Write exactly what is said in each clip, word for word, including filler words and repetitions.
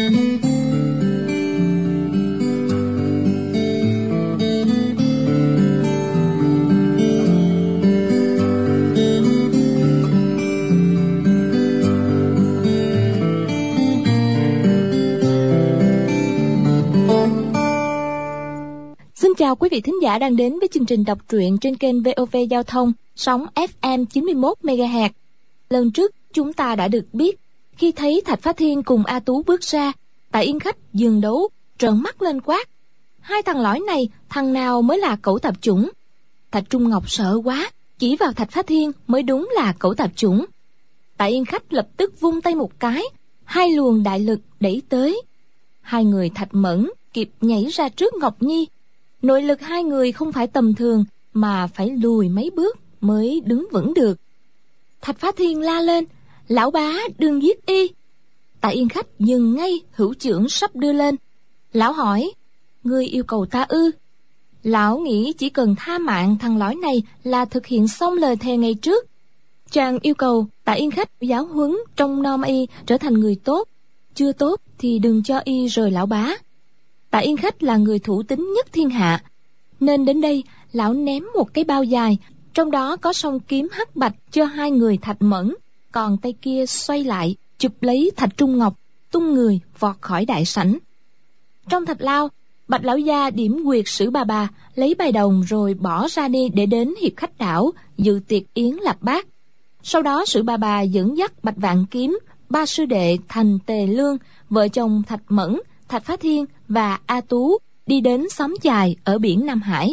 Chào quý vị thính giả đang đến với chương trình đọc truyện trên kênh vê o vê Giao thông, sóng ép em chín mươi mốt mê ga héc. Lần trước chúng ta đã được biết, khi thấy Thạch Phá Thiên cùng A Tú bước ra, Tạ Yên Khách dừng đấu, trợn mắt lên quát: hai thằng lõi này, thằng nào mới là cẩu tạp chủng? Thạch Trung Ngọc sợ quá, chỉ vào Thạch Phá Thiên mới đúng là cẩu tạp chủng. Tạ Yên Khách lập tức vung tay một cái, hai luồng đại lực đẩy tới. Hai người Thạch Mẫn kịp nhảy ra trước Ngọc Nhi. Nội lực hai người không phải tầm thường, mà phải lùi mấy bước mới đứng vững được. Thạch Phá Thiên la lên: lão bá, đừng giết y. Tạ Yên Khách dừng ngay, hữu chưởng sắp đưa lên. Lão hỏi: ngươi yêu cầu ta ư? Lão nghĩ chỉ cần tha mạng thằng lõi này là thực hiện xong lời thề ngày trước. Chàng yêu cầu Tạ Yên Khách giáo huấn trông nom y trở thành người tốt, chưa tốt thì đừng cho y rời lão bá. Tạ Yên Khách là người thủ tín nhất thiên hạ, nên đến đây lão ném một cái bao dài, trong đó có song kiếm hắc bạch cho hai người Thạch Mẫn, còn tay kia xoay lại chụp lấy Thạch Trung Ngọc, tung người vọt khỏi đại sảnh. Trong thạch lao, Bạch lão gia điểm quyệt Sử bà bà, lấy bài đồng rồi bỏ ra đi để đến hiệp khách đảo dự tiệc yến lạp bát. Sau đó Sử bà bà dẫn dắt Bạch Vạn Kiếm, ba sư đệ Thành, Tề, Lương, vợ chồng Thạch Mẫn, Thạch Phá Thiên và A Tú đi đến xóm chài ở biển Nam Hải.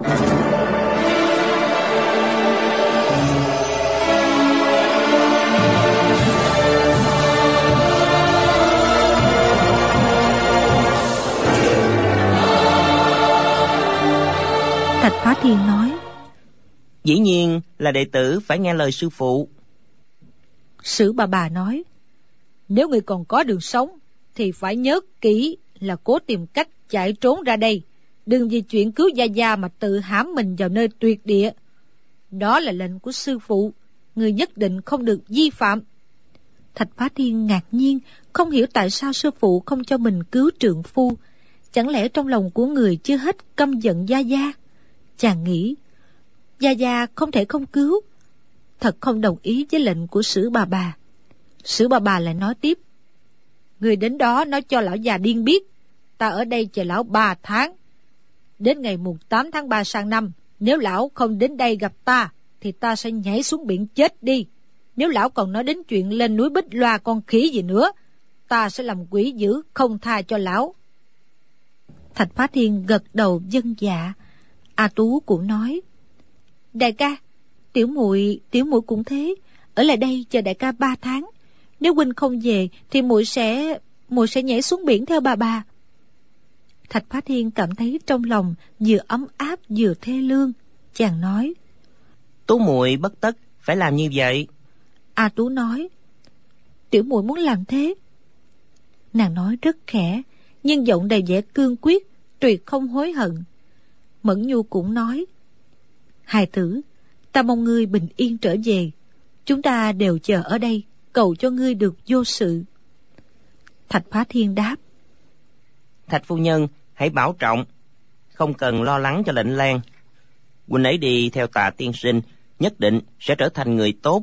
Thạch Phá Thiên nói: dĩ nhiên là đệ tử phải nghe lời sư phụ. Sử bà bà nói: nếu người còn có đường sống thì phải nhớ kỹ là cố tìm cách chạy trốn ra đây, đừng vì chuyện cứu Gia Gia mà tự hãm mình vào nơi tuyệt địa. Đó là lệnh của sư phụ, người nhất định không được vi phạm. Thạch Phá Thiên ngạc nhiên, không hiểu tại sao sư phụ không cho mình cứu trượng phu. Chẳng lẽ trong lòng của người chưa hết căm giận Gia Gia? Chàng nghĩ, Gia Gia không thể không cứu. Thật không đồng ý với lệnh của Sử bà bà. Sử bà bà lại nói tiếp: người đến đó nói cho lão già điên biết, ta ở đây chờ lão ba tháng. Đến ngày mùng tám tháng ba sang năm, nếu lão không đến đây gặp ta, thì ta sẽ nhảy xuống biển chết đi. Nếu lão còn nói đến chuyện lên núi Bích Loa con khỉ gì nữa, ta sẽ làm quỷ dữ không tha cho lão. Thạch Phá Thiên gật đầu vâng dạ. A Tú cũng nói: đại ca, tiểu muội tiểu muội cũng thế, ở lại đây chờ đại ca ba tháng. Nếu huynh không về thì muội sẽ muội sẽ nhảy xuống biển theo bà bà. Thạch Phá Thiên cảm thấy trong lòng vừa ấm áp vừa thê lương. Chàng nói: Tú muội bất tất phải làm như vậy. A Tú nói: tiểu muội muốn làm thế. Nàng nói rất khẽ, nhưng giọng đầy vẻ cương quyết, tuyệt không hối hận. Mẫn Nhu cũng nói: hài tử, ta mong ngươi bình yên trở về. Chúng ta đều chờ ở đây, cầu cho ngươi được vô sự. Thạch Phá Thiên đáp: Thạch phu nhân hãy bảo trọng, không cần lo lắng cho lệnh Lan. Huynh ấy đi theo Tạ tiên sinh, nhất định sẽ trở thành người tốt.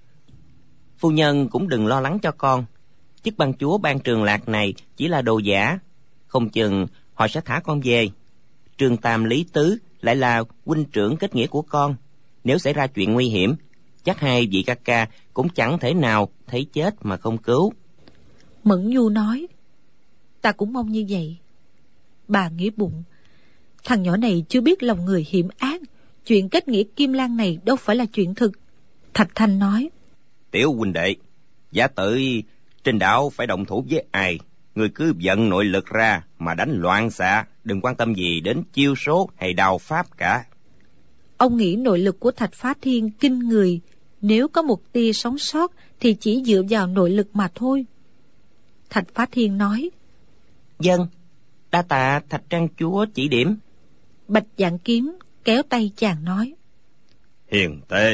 Phu nhân cũng đừng lo lắng cho con. Chức ban chúa ban Trường Lạc này chỉ là đồ giả, không chừng họ sẽ thả con về. Trương Tam Lý Tứ lại là huynh trưởng kết nghĩa của con. Nếu xảy ra chuyện nguy hiểm, chắc hai vị ca ca cũng chẳng thể nào thấy chết mà không cứu. Mẫn Nhu nói: ta cũng mong như vậy. Bà nghĩ bụng, thằng nhỏ này chưa biết lòng người hiểm ác, chuyện kết nghĩa Kim Lan này đâu phải là chuyện thực. Thạch Thanh nói: tiểu huynh đệ, giả tự trên đảo phải động thủ với ai, người cứ vận nội lực ra mà đánh loạn xạ, đừng quan tâm gì đến chiêu số hay đao pháp cả. Ông nghĩ nội lực của Thạch Phá Thiên kinh người, nếu có một tia sống sót thì chỉ dựa vào nội lực mà thôi. Thạch Phá Thiên nói: Vâng, đa tạ Thạch Trang chúa chỉ điểm. Bạch Vạn Kiếm kéo tay chàng nói: hiền tệ,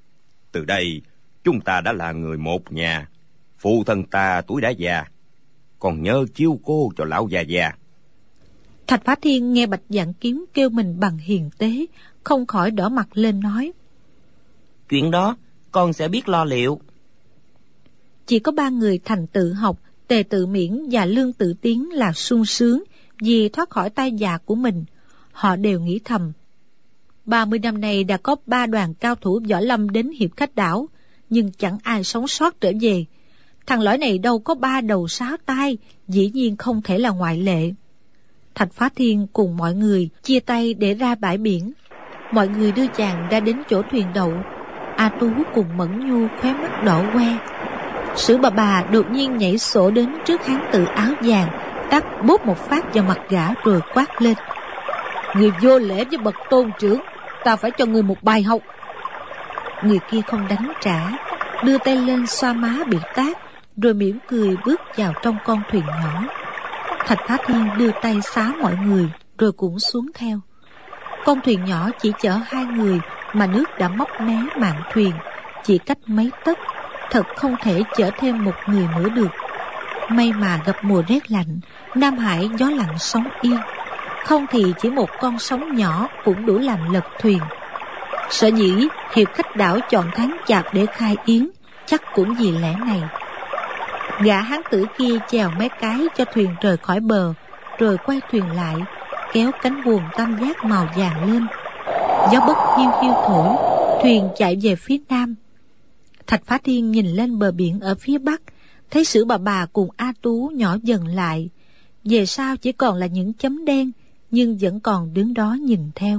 từ đây chúng ta đã là người một nhà. Phụ thân ta tuổi đã già, còn nhớ chiếu cố cho lão già già. Thạch Phá Thiên nghe Bạch Vạn Kiếm kêu mình bằng hiền tế, không khỏi đỏ mặt lên nói: Chuyện đó con sẽ biết lo liệu. Chỉ có ba người Thành Tự Học, Tề Tự Miễn và Lương Tự Tiến là sung sướng vì thoát khỏi tay già của mình. Họ đều nghĩ thầm: ba mươi năm nay đã có ba đoàn cao thủ võ lâm đến Hiệp Khách Đảo, nhưng chẳng ai sống sót trở về. Thằng lõi này đâu có ba đầu sáu tay, dĩ nhiên không thể là ngoại lệ. Thạch Phá Thiên cùng mọi người chia tay để ra bãi biển. Mọi người đưa chàng ra đến chỗ thuyền đậu. A Tú cùng Mẫn Nhu khóe mắt đỏ que. Sử bà bà đột nhiên nhảy sổ đến trước hán tự áo vàng, tát bốp một phát vào mặt gã rồi quát lên: Người vô lễ với bậc tôn trưởng, ta phải cho người một bài học. Người kia không đánh trả, đưa tay lên xoa má bị tát, rồi mỉm cười bước vào trong con thuyền nhỏ. Thạch Phá Thiên đưa tay xá mọi người, rồi cũng xuống theo. Con thuyền nhỏ chỉ chở hai người, mà nước đã móc mé mạn thuyền, chỉ cách mấy tấc, thật không thể chở thêm một người nữa được. May mà gặp mùa rét lạnh, Nam Hải gió lạnh sóng yên, không thì chỉ một con sóng nhỏ cũng đủ làm lật thuyền. Sở dĩ Hiệp Khách Đảo chọn tháng Chạp để khai yến, chắc cũng vì lẽ này. Gã hán tử kia chèo mấy cái cho thuyền rời khỏi bờ, rồi quay thuyền lại, kéo cánh buồm tam giác màu vàng lên. Gió bấc hiu hiu thổi, thuyền chạy về phía nam. Thạch Phá Thiên nhìn lên bờ biển ở phía bắc, thấy Sử bà bà cùng A Tú nhỏ dần lại. Về sau chỉ còn là những chấm đen, nhưng vẫn còn đứng đó nhìn theo.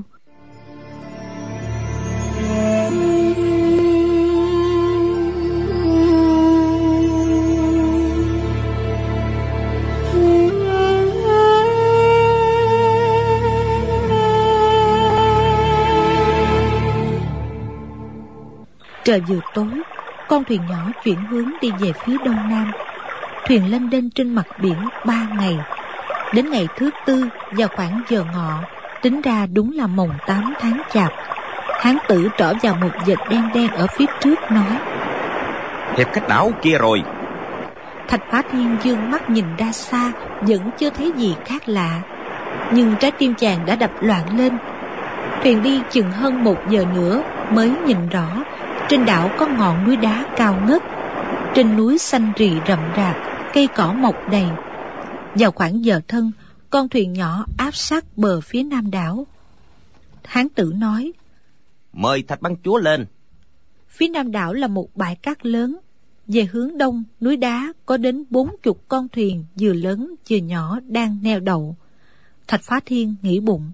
Trời vừa tối, con thuyền nhỏ chuyển hướng đi về phía đông nam. Thuyền lênh đênh trên mặt biển ba ngày. Đến ngày thứ tư vào khoảng giờ ngọ, tính ra đúng là mồng tám tháng Chạp. Hán tử trỏ vào một vệt đen đen ở phía trước nói: Hiệp Khách Đảo kia rồi. Thạch Phá Thiên dương mắt nhìn ra xa, vẫn chưa thấy gì khác lạ, nhưng trái tim chàng đã đập loạn lên. Thuyền đi chừng hơn một giờ nữa mới nhìn rõ, trên đảo có ngọn núi đá cao ngất. Trên núi xanh rì rậm rạp, cây cỏ mọc đầy. Vào khoảng giờ thân, con thuyền nhỏ áp sát bờ phía nam đảo. Hán tử nói: Mời Thạch Băng Chúa lên. Phía nam đảo là một bãi cát lớn. Về hướng đông, núi đá có đến bốn chục con thuyền vừa lớn vừa nhỏ đang neo đậu. Thạch Phá Thiên nghĩ bụng: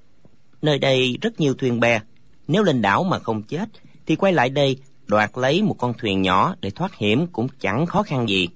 Nơi đây rất nhiều thuyền bè, nếu lên đảo mà không chết thì quay lại đây đoạt lấy một con thuyền nhỏ để thoát hiểm cũng chẳng khó khăn gì.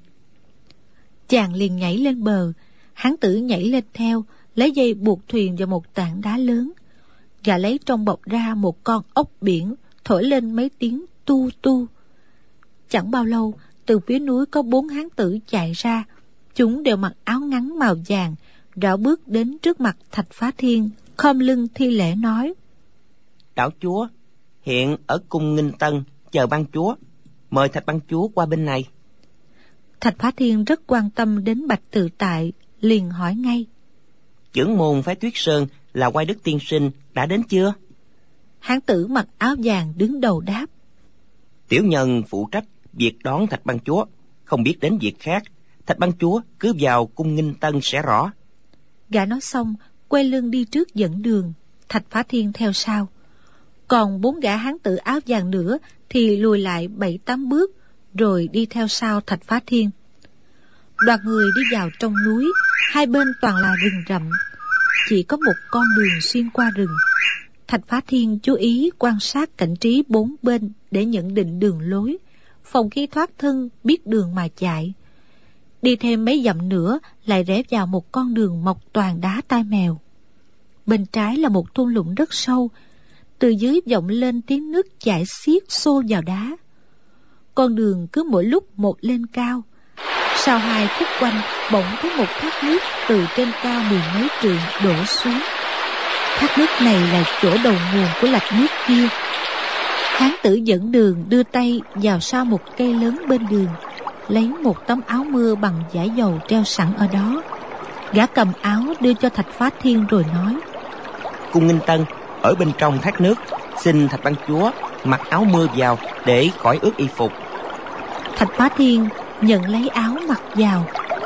Chàng liền nhảy lên bờ. Hán tử nhảy lên theo, lấy dây buộc thuyền vào một tảng đá lớn. Gã lấy trong bọc ra một con ốc biển, thổi lên mấy tiếng tu tu. Chẳng bao lâu, từ phía núi có bốn hán tử chạy ra. Chúng đều mặc áo ngắn màu vàng, rảo bước đến trước mặt Thạch Phá Thiên, khom lưng thi lễ nói: Đảo chúa hiện ở cung Nghinh Tân chờ Băng Chúa, mời Thạch Băng Chúa qua bên này. Thạch Phá Thiên rất quan tâm đến Bạch Tự Tại, liền hỏi ngay: Chưởng môn phái Tuyết Sơn là Oai Đức tiên sinh đã đến chưa? Hán tử mặc áo vàng đứng đầu đáp: Tiểu nhân phụ trách việc đón Thạch Băng Chúa, không biết đến việc khác. Thạch Băng Chúa cứ vào cung Nghinh Tân sẽ rõ. Gã nói xong quay lưng đi trước dẫn đường, Thạch Phá Thiên theo sau. Còn bốn gã hán tử áo vàng nữa thì lùi lại bảy tám bước, rồi đi theo sau Thạch Phá Thiên. Đoàn người đi vào trong núi, hai bên toàn là rừng rậm, chỉ có một con đường xuyên qua rừng. Thạch Phá Thiên chú ý quan sát cảnh trí bốn bên để nhận định đường lối, phòng khi thoát thân biết đường mà chạy. Đi thêm mấy dặm nữa lại rẽ vào một con đường mọc toàn đá tai mèo. Bên trái là một thung lũng rất sâu, từ dưới vọng lên tiếng nước chảy xiết xô vào đá. Con đường cứ mỗi lúc một lên cao. Sau hai khúc quanh, bỗng thấy một thác nước từ trên cao mười mấy trượng đổ xuống. Thác nước này là chỗ đầu nguồn của lạch nước kia. Hán tử dẫn đường đưa tay vào sau một cây lớn bên đường, lấy một tấm áo mưa bằng vải dầu treo sẵn ở đó. Gã cầm áo đưa cho Thạch Phá Thiên rồi nói: Cung Nghinh Tân ở bên trong thác nước, xin Thạch Ban Chúa mặc áo mưa vào để khỏi ướt y phục. Thạch Phá Thiên nhận lấy áo mặc vào.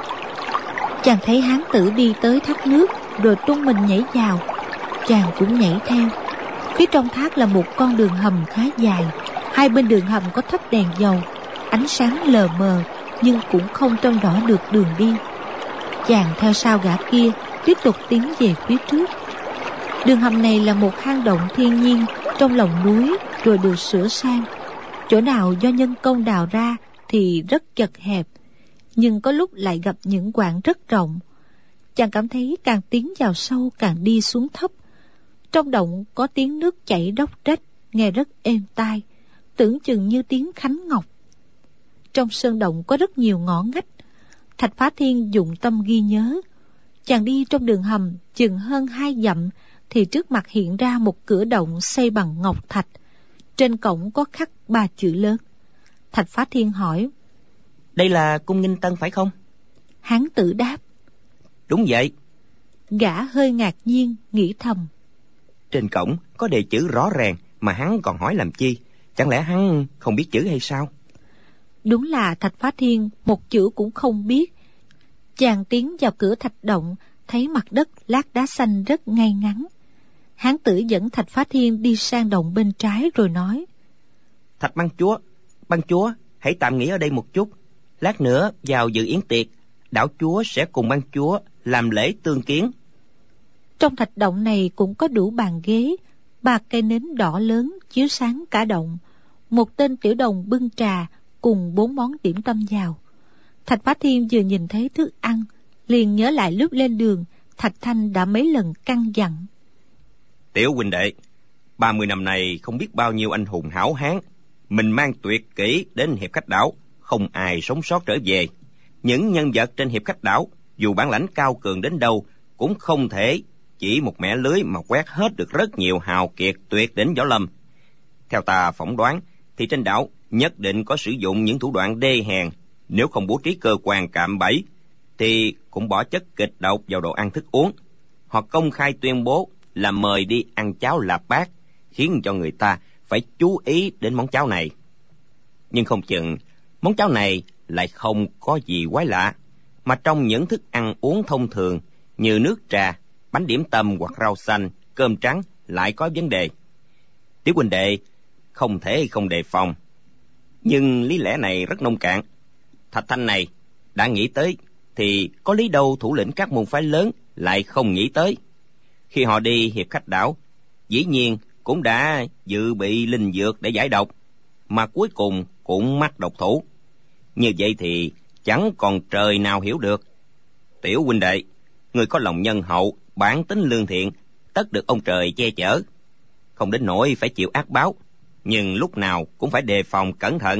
Chàng thấy hán tử đi tới thác nước rồi tung mình nhảy vào. Chàng cũng nhảy theo. Phía trong thác là một con đường hầm khá dài. Hai bên đường hầm có thắp đèn dầu, ánh sáng lờ mờ nhưng cũng không trông rõ được đường đi. Chàng theo sau gã kia tiếp tục tiến về phía trước. Đường hầm này là một hang động thiên nhiên trong lòng núi rồi được sửa sang. Chỗ nào do nhân công đào ra thì rất chật hẹp, nhưng có lúc lại gặp những quãng rất rộng. Chàng cảm thấy càng tiến vào sâu càng đi xuống thấp. Trong động có tiếng nước chảy róc rách, nghe rất êm tai, tưởng chừng như tiếng khánh ngọc. Trong sơn động có rất nhiều ngõ ngách. Thạch Phá Thiên dụng tâm ghi nhớ. Chàng đi trong đường hầm chừng hơn hai dặm thì trước mặt hiện ra một cửa động xây bằng ngọc thạch. Trên cổng có khắc ba chữ lớn. Thạch Phá Thiên hỏi: Đây là Cung Nghinh Tân phải không? Hán tử đáp: Đúng vậy. Gã hơi ngạc nhiên, nghĩ thầm: Trên cổng có đề chữ rõ ràng mà hắn còn hỏi làm chi? Chẳng lẽ hắn không biết chữ hay sao? Đúng là Thạch Phá Thiên một chữ cũng không biết. Chàng tiến vào cửa thạch động, thấy mặt đất lát đá xanh rất ngay ngắn. Hán tử dẫn Thạch Phá Thiên đi sang động bên trái rồi nói: Thạch Ban Chúa, Ban Chúa hãy tạm nghỉ ở đây một chút. Lát nữa vào dự yến tiệc, đảo chúa sẽ cùng Ban Chúa làm lễ tương kiến. Trong thạch động này cũng có đủ bàn ghế, ba cây nến đỏ lớn chiếu sáng cả động. Một tên tiểu đồng bưng trà cùng bốn món điểm tâm vào. Thạch Phá Thiên vừa nhìn thấy thức ăn, liền nhớ lại lúc lên đường Thạch Thanh đã mấy lần căn dặn: Tiểu huynh đệ, ba mươi năm nay không biết bao nhiêu anh hùng hảo hán, mình mang tuyệt kỹ đến Hiệp Khách Đảo, không ai sống sót trở về. Những nhân vật trên Hiệp Khách Đảo, dù bản lãnh cao cường đến đâu, cũng không thể chỉ một mẻ lưới mà quét hết được rất nhiều hào kiệt tuyệt đỉnh võ lâm. Theo ta phỏng đoán, thì trên đảo nhất định có sử dụng những thủ đoạn đê hèn. Nếu không bố trí cơ quan cạm bẫy, thì cũng bỏ chất kịch độc vào đồ ăn thức uống, hoặc công khai tuyên bố là mời đi ăn cháo lạp bát, khiến cho người ta phải chú ý đến món cháo này. Nhưng không chừng món cháo này lại không có gì quái lạ, mà trong những thức ăn uống thông thường như nước trà, bánh điểm tâm hoặc rau xanh, cơm trắng lại có vấn đề. Tiểu huynh đệ không thể không đề phòng. Nhưng lý lẽ này rất nông cạn. Thạch Thanh này đã nghĩ tới, thì có lý đâu thủ lĩnh các môn phái lớn lại không nghĩ tới. Khi họ đi Hiệp Khách Đảo, dĩ nhiên cũng đã dự bị linh dược để giải độc, mà cuối cùng cũng mắc độc thủ. Như vậy thì chẳng còn trời nào hiểu được. Tiểu huynh đệ, người có lòng nhân hậu, bản tính lương thiện, tất được ông trời che chở, không đến nỗi phải chịu ác báo, nhưng lúc nào cũng phải đề phòng cẩn thận.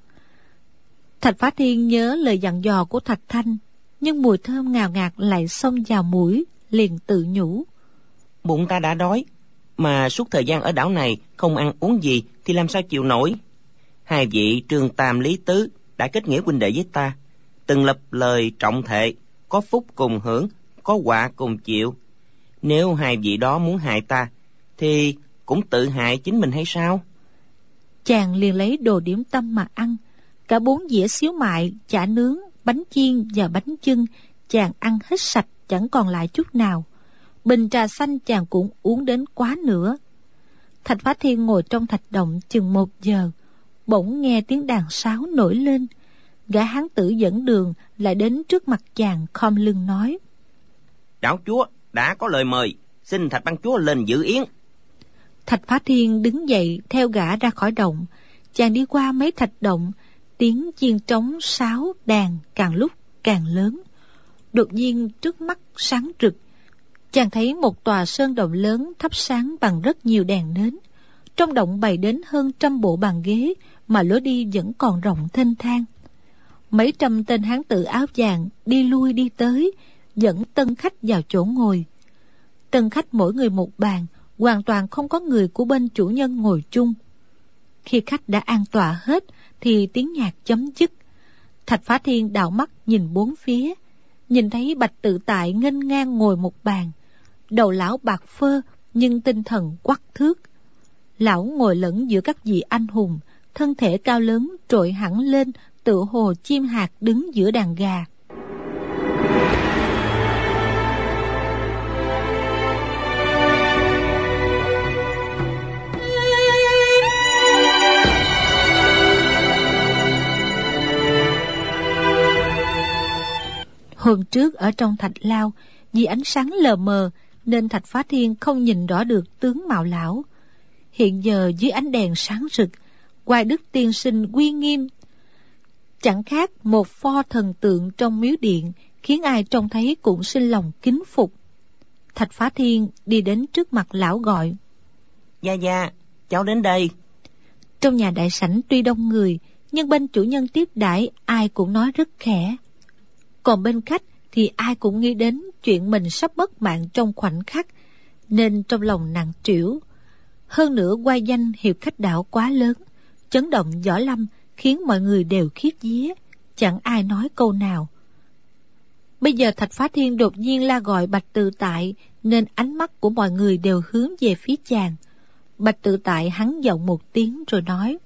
Thạch Phá Thiên nhớ lời dặn dò của Thạch Thanh, nhưng mùi thơm ngào ngạt lại xông vào mũi, liền tự nhủ: Bụng ta đã đói, mà suốt thời gian ở đảo này không ăn uống gì thì làm sao chịu nổi. Hai vị Trương Tam Lý Tứ đã kết nghĩa huynh đệ với ta, từng lập lời trọng thệ, có phúc cùng hưởng, có họa cùng chịu. Nếu hai vị đó muốn hại ta, thì cũng tự hại chính mình hay sao? Chàng liền lấy đồ điểm tâm mà ăn. Cả bốn dĩa xíu mại, chả nướng, bánh chiên và bánh chưng chàng ăn hết sạch, chẳng còn lại chút nào. Bình trà xanh chàng cũng uống đến quá nữa. Thạch Phá Thiên ngồi trong thạch động chừng một giờ, bỗng nghe tiếng đàn sáo nổi lên. Gã hán tử dẫn đường lại đến trước mặt chàng, khom lưng nói: Đảo chúa đã có lời mời, xin Thạch Ban Chúa lên dự yến. Thạch Phá Thiên đứng dậy theo gã ra khỏi động. Chàng đi qua mấy thạch động, tiếng chiên trống sáo đàn càng lúc càng lớn. Đột nhiên trước mắt sáng rực, chàng thấy một tòa sơn động lớn thắp sáng bằng rất nhiều đèn nến. Trong động bày đến hơn trăm bộ bàn ghế, mà lối đi vẫn còn rộng thênh thang. Mấy trăm tên hán tử áo vàng đi lui đi tới, dẫn tân khách vào chỗ ngồi. Tân khách mỗi người một bàn, hoàn toàn không có người của bên chủ nhân ngồi chung. Khi khách đã an tọa hết thì tiếng nhạc chấm dứt. Thạch Phá Thiên đảo mắt nhìn bốn phía, nhìn thấy Bạch Tự Tại nghênh ngang ngồi một bàn. Đầu lão bạc phơ nhưng tinh thần quắc thước. Lão ngồi lẫn giữa các vị anh hùng, thân thể cao lớn trội hẳn lên, tựa hồ chim hạc đứng giữa đàn gà. Hôm trước ở trong thạch lao, vì ánh sáng lờ mờ nên Thạch Phá Thiên không nhìn rõ được tướng mạo lão. Hiện giờ dưới ánh đèn sáng rực, Hoài Đức tiên sinh uy nghiêm, chẳng khác một pho thần tượng trong miếu điện, khiến ai trông thấy cũng sinh lòng kính phục. Thạch Phá Thiên đi đến trước mặt lão gọi: Gia Gia, cháu đến đây. Trong nhà đại sảnh tuy đông người, nhưng bên chủ nhân tiếp đãi ai cũng nói rất khẽ. Còn bên khách thì ai cũng nghĩ đến chuyện mình sắp mất mạng trong khoảnh khắc, nên trong lòng nặng trĩu. Hơn nữa oai danh hiệp khách đảo quá lớn, chấn động võ lâm, khiến mọi người đều khiếp vía, chẳng ai nói câu nào. Bây giờ Thạch Phá Thiên đột nhiên la gọi Bạch Tự Tại, nên ánh mắt của mọi người đều hướng về phía chàng. Bạch Tự Tại hắn giọng một tiếng rồi nói: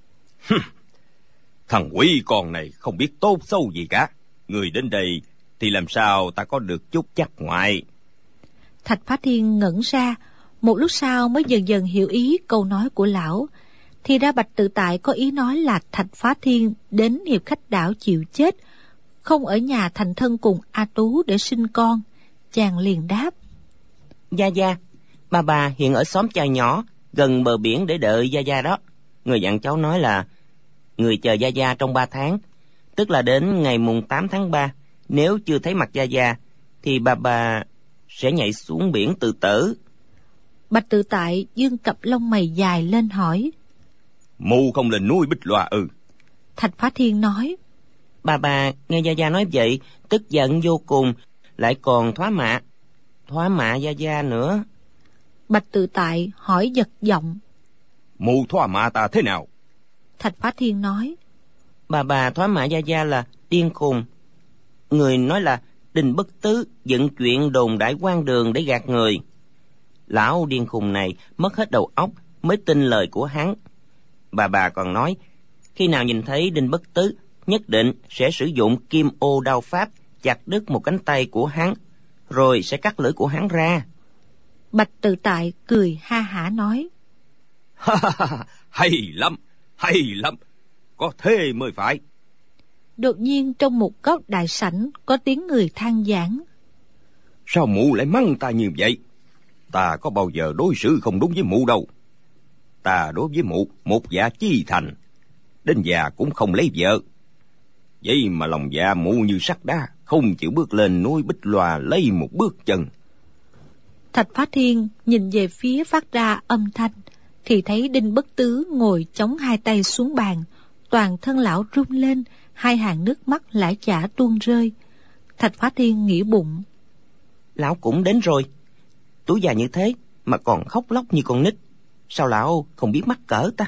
Thằng quỷ con này không biết tốt xấu gì cả. Người đến đây thì làm sao ta có được chút chắc ngoại. Thạch Phá Thiên ngẩn ra, một lúc sau mới dần dần hiểu ý câu nói của lão. Thì ra Bạch Tự Tại có ý nói là Thạch Phá Thiên đến hiệp khách đảo chịu chết, không ở nhà thành thân cùng A Tú để sinh con. Chàng liền đáp: Gia Gia, bà bà hiện ở xóm Chài Nhỏ, gần bờ biển để đợi Gia Gia đó. Người dặn cháu nói là người chờ Gia Gia trong ba tháng, tức là đến ngày mùng tám tháng ba. Nếu chưa thấy mặt Gia Gia thì bà bà sẽ nhảy xuống biển tự tử. Bạch Tự Tại dương cặp lông mày dài lên hỏi: Mụ không lên núi Bích Loa ư? Thạch Phá Thiên nói: Bà bà nghe Gia Gia nói vậy, tức giận vô cùng, lại còn thoá mạ, thoá mạ Gia Gia nữa. Bạch Tự Tại hỏi giật giọng: Mụ thoá mạ ta thế nào? Thạch Phá Thiên nói: Bà bà thoá mạ Gia Gia là điên khùng. Người nói là Đinh Bất Tứ dựng chuyện đồn đại quan đường để gạt người. Lão điên khùng này mất hết đầu óc mới tin lời của hắn. Bà bà còn nói khi nào nhìn thấy Đinh Bất Tứ nhất định sẽ sử dụng kim ô đao pháp chặt đứt một cánh tay của hắn, rồi sẽ cắt lưỡi của hắn ra. Bạch Tự Tại cười ha hả nói: Hay lắm, hay lắm, có thế mới phải. Đột nhiên trong một góc đại sảnh có tiếng người than vãn: Sao mụ lại mắng ta như vậy? Ta có bao giờ đối xử không đúng với mụ đâu. Ta đối với mụ một dạ chi thành, đến già cũng không lấy vợ. Vậy mà lòng dạ mụ như sắt đá, không chịu bước lên núi Bích Loa lấy một bước chân. Thạch Phá Thiên nhìn về phía phát ra âm thanh, thì thấy Đinh Bất Tứ ngồi chống hai tay xuống bàn, toàn thân lão run lên, hai hàng nước mắt lã chả tuôn rơi. Thạch Phá Thiên nghĩ bụng: Lão cũng đến rồi, tuổi già như thế mà còn khóc lóc như con nít, sao lão không biết mắc cỡ ta?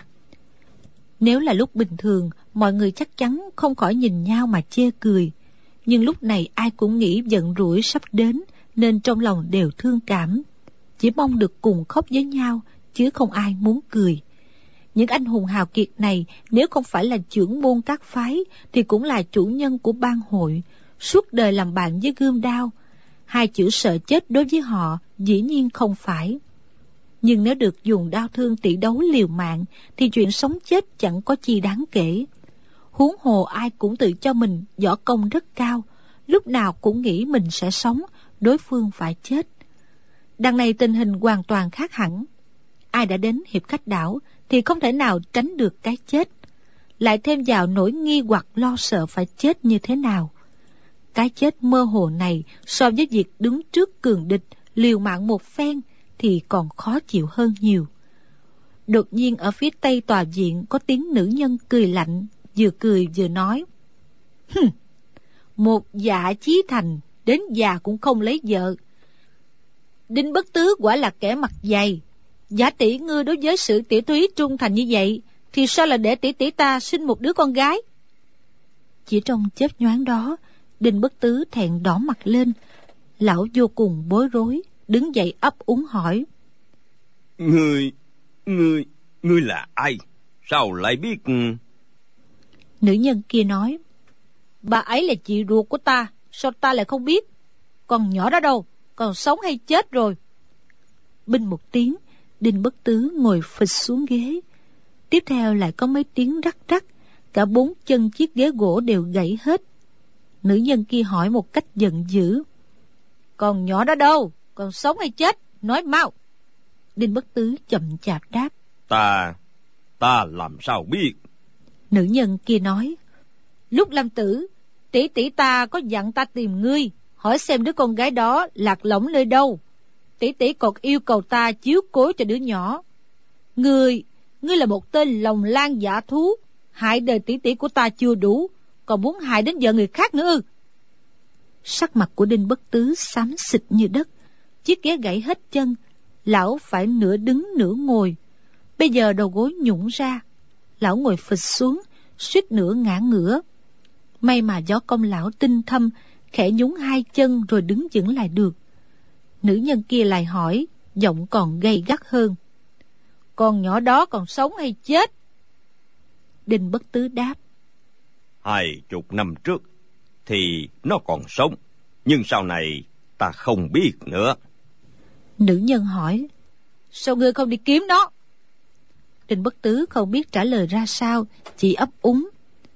Nếu là lúc bình thường, mọi người chắc chắn không khỏi nhìn nhau mà chê cười. Nhưng lúc này ai cũng nghĩ giận rủi sắp đến, nên trong lòng đều thương cảm, chỉ mong được cùng khóc với nhau, chứ không ai muốn cười. Những anh hùng hào kiệt này nếu không phải là trưởng môn các phái thì cũng là chủ nhân của bang hội, suốt đời làm bạn với gươm đao. Hai chữ sợ chết đối với họ dĩ nhiên không phải. Nhưng nếu được dùng đao thương tỷ đấu liều mạng thì chuyện sống chết chẳng có chi đáng kể. Huống hồ ai cũng tự cho mình võ công rất cao, lúc nào cũng nghĩ mình sẽ sống, đối phương phải chết. Đằng này tình hình hoàn toàn khác hẳn. Ai đã đến hiệp khách đảo thì không thể nào tránh được cái chết, lại thêm vào nỗi nghi hoặc lo sợ phải chết như thế nào. Cái chết mơ hồ này so với việc đứng trước cường địch liều mạng một phen thì còn khó chịu hơn nhiều. Đột nhiên ở phía tây tòa viện có tiếng nữ nhân cười lạnh, vừa cười vừa nói: Hừm, một dạ chí thành, đến già cũng không lấy vợ. Đinh Bất Tứ quả là kẻ mặt dày. Giả tỷ ngươi đối với sự tiểu thúy trung thành như vậy, thì sao là để tỷ tỷ ta sinh một đứa con gái? Chỉ trong chớp nhoáng đó, Đinh Bất Tứ thẹn đỏ mặt lên. Lão vô cùng bối rối, đứng dậy ấp úng hỏi: Ngươi, ngươi, ngươi là ai? Sao lại biết? Nữ nhân kia nói: Bà ấy là chị ruột của ta, sao ta lại không biết? Còn nhỏ đó đâu, còn sống hay chết rồi? Binh một tiếng, Đinh Bất Tứ ngồi phịch xuống ghế. Tiếp theo lại có mấy tiếng rắc rắc, cả bốn chân chiếc ghế gỗ đều gãy hết. Nữ nhân kia hỏi một cách giận dữ: Còn nhỏ đó đâu, còn sống hay chết? Nói mau. Đinh Bất Tứ chậm chạp đáp: Ta, ta làm sao biết? Nữ nhân kia nói: Lúc lâm tử, tỷ tỷ ta có dặn ta tìm ngươi, hỏi xem đứa con gái đó lạc lõng nơi đâu. Tỷ tỷ còn yêu cầu ta chiếu cố cho đứa nhỏ. Ngươi, ngươi là một tên lòng lan dạ thú, hại đời tỷ tỷ của ta chưa đủ, còn muốn hại đến vợ người khác nữa ư? Sắc mặt của Đinh Bất Tứ xám xịt như đất. Chiếc ghế gãy hết chân, lão phải nửa đứng nửa ngồi. Bây giờ đầu gối nhũn ra, lão ngồi phịch xuống, suýt nữa ngã ngửa. May mà gió công lão tinh thâm, khẽ nhún hai chân rồi đứng vững lại được. Nữ nhân kia lại hỏi, giọng còn gay gắt hơn: Con nhỏ đó còn sống hay chết? Đinh Bất Tứ đáp: Hai chục năm trước thì nó còn sống, nhưng sau này ta không biết nữa. Nữ nhân hỏi: Sao ngươi không đi kiếm nó? Đinh Bất Tứ không biết trả lời ra sao, chỉ ấp úng: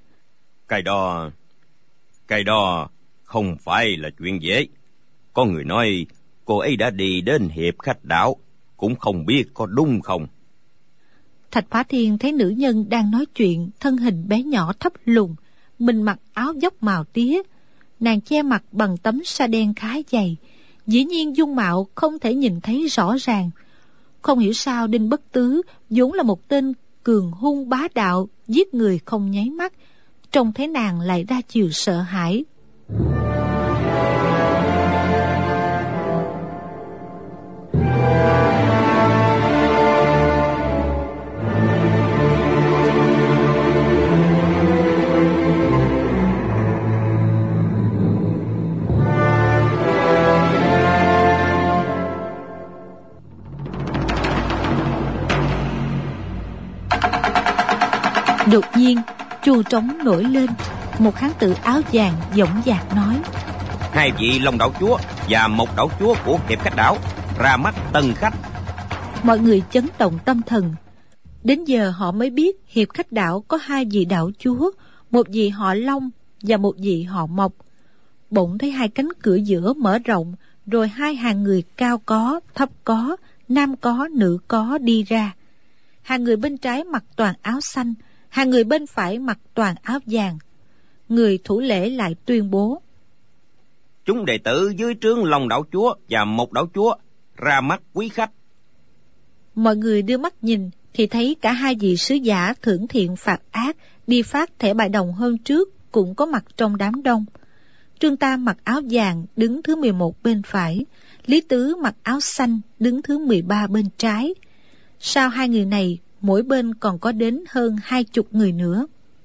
Cái đó, cái đó không phải là chuyện dễ. Có người nói cô ấy đã đi đến Hiệp Khách Đảo, cũng không biết có đúng không. Thạch Phá Thiên thấy nữ nhân đang nói chuyện, thân hình bé nhỏ thấp lùn, mình mặc áo dốc màu tía. Nàng che mặt bằng tấm sa đen khá dày, dĩ nhiên dung mạo không thể nhìn thấy rõ ràng. Không hiểu sao Đinh Bất Tứ vốn là một tên cường hung bá đạo, giết người không nháy mắt, trông thấy nàng lại ra chiều sợ hãi. Đột nhiên chuông trống nổi lên. Một hán tử áo vàng dõng dạc nói: Hai vị Long Đảo Chúa và một đảo chúa của Hiệp Khách Đảo ra mắt tân khách. Mọi người chấn động tâm thần. Đến giờ họ mới biết Hiệp Khách Đảo có hai vị đảo chúa, một vị họ Long và một vị họ Mộc. Bỗng thấy hai cánh cửa giữa mở rộng, rồi hai hàng người cao có, thấp có, nam có, nữ có đi ra. Hàng người bên trái mặc toàn áo xanh, hàng người bên phải mặc toàn áo vàng. Người thủ lễ lại tuyên bố: Chúng đệ tử dưới trướng Long Đảo Chúa và một đảo chúa ra mắt quý khách. Mọi người đưa mắt nhìn thì thấy cả hai vị sứ giả thưởng thiện phạt ác đi phát thẻ bài đồng hôm trước cũng có mặt trong đám đông. Trương Tam mặc áo vàng đứng thứ mười một bên phải, Lý Tứ mặc áo xanh đứng thứ mười ba bên trái. Sau hai người này, mỗi bên còn có đến hơn hai chục người nữa.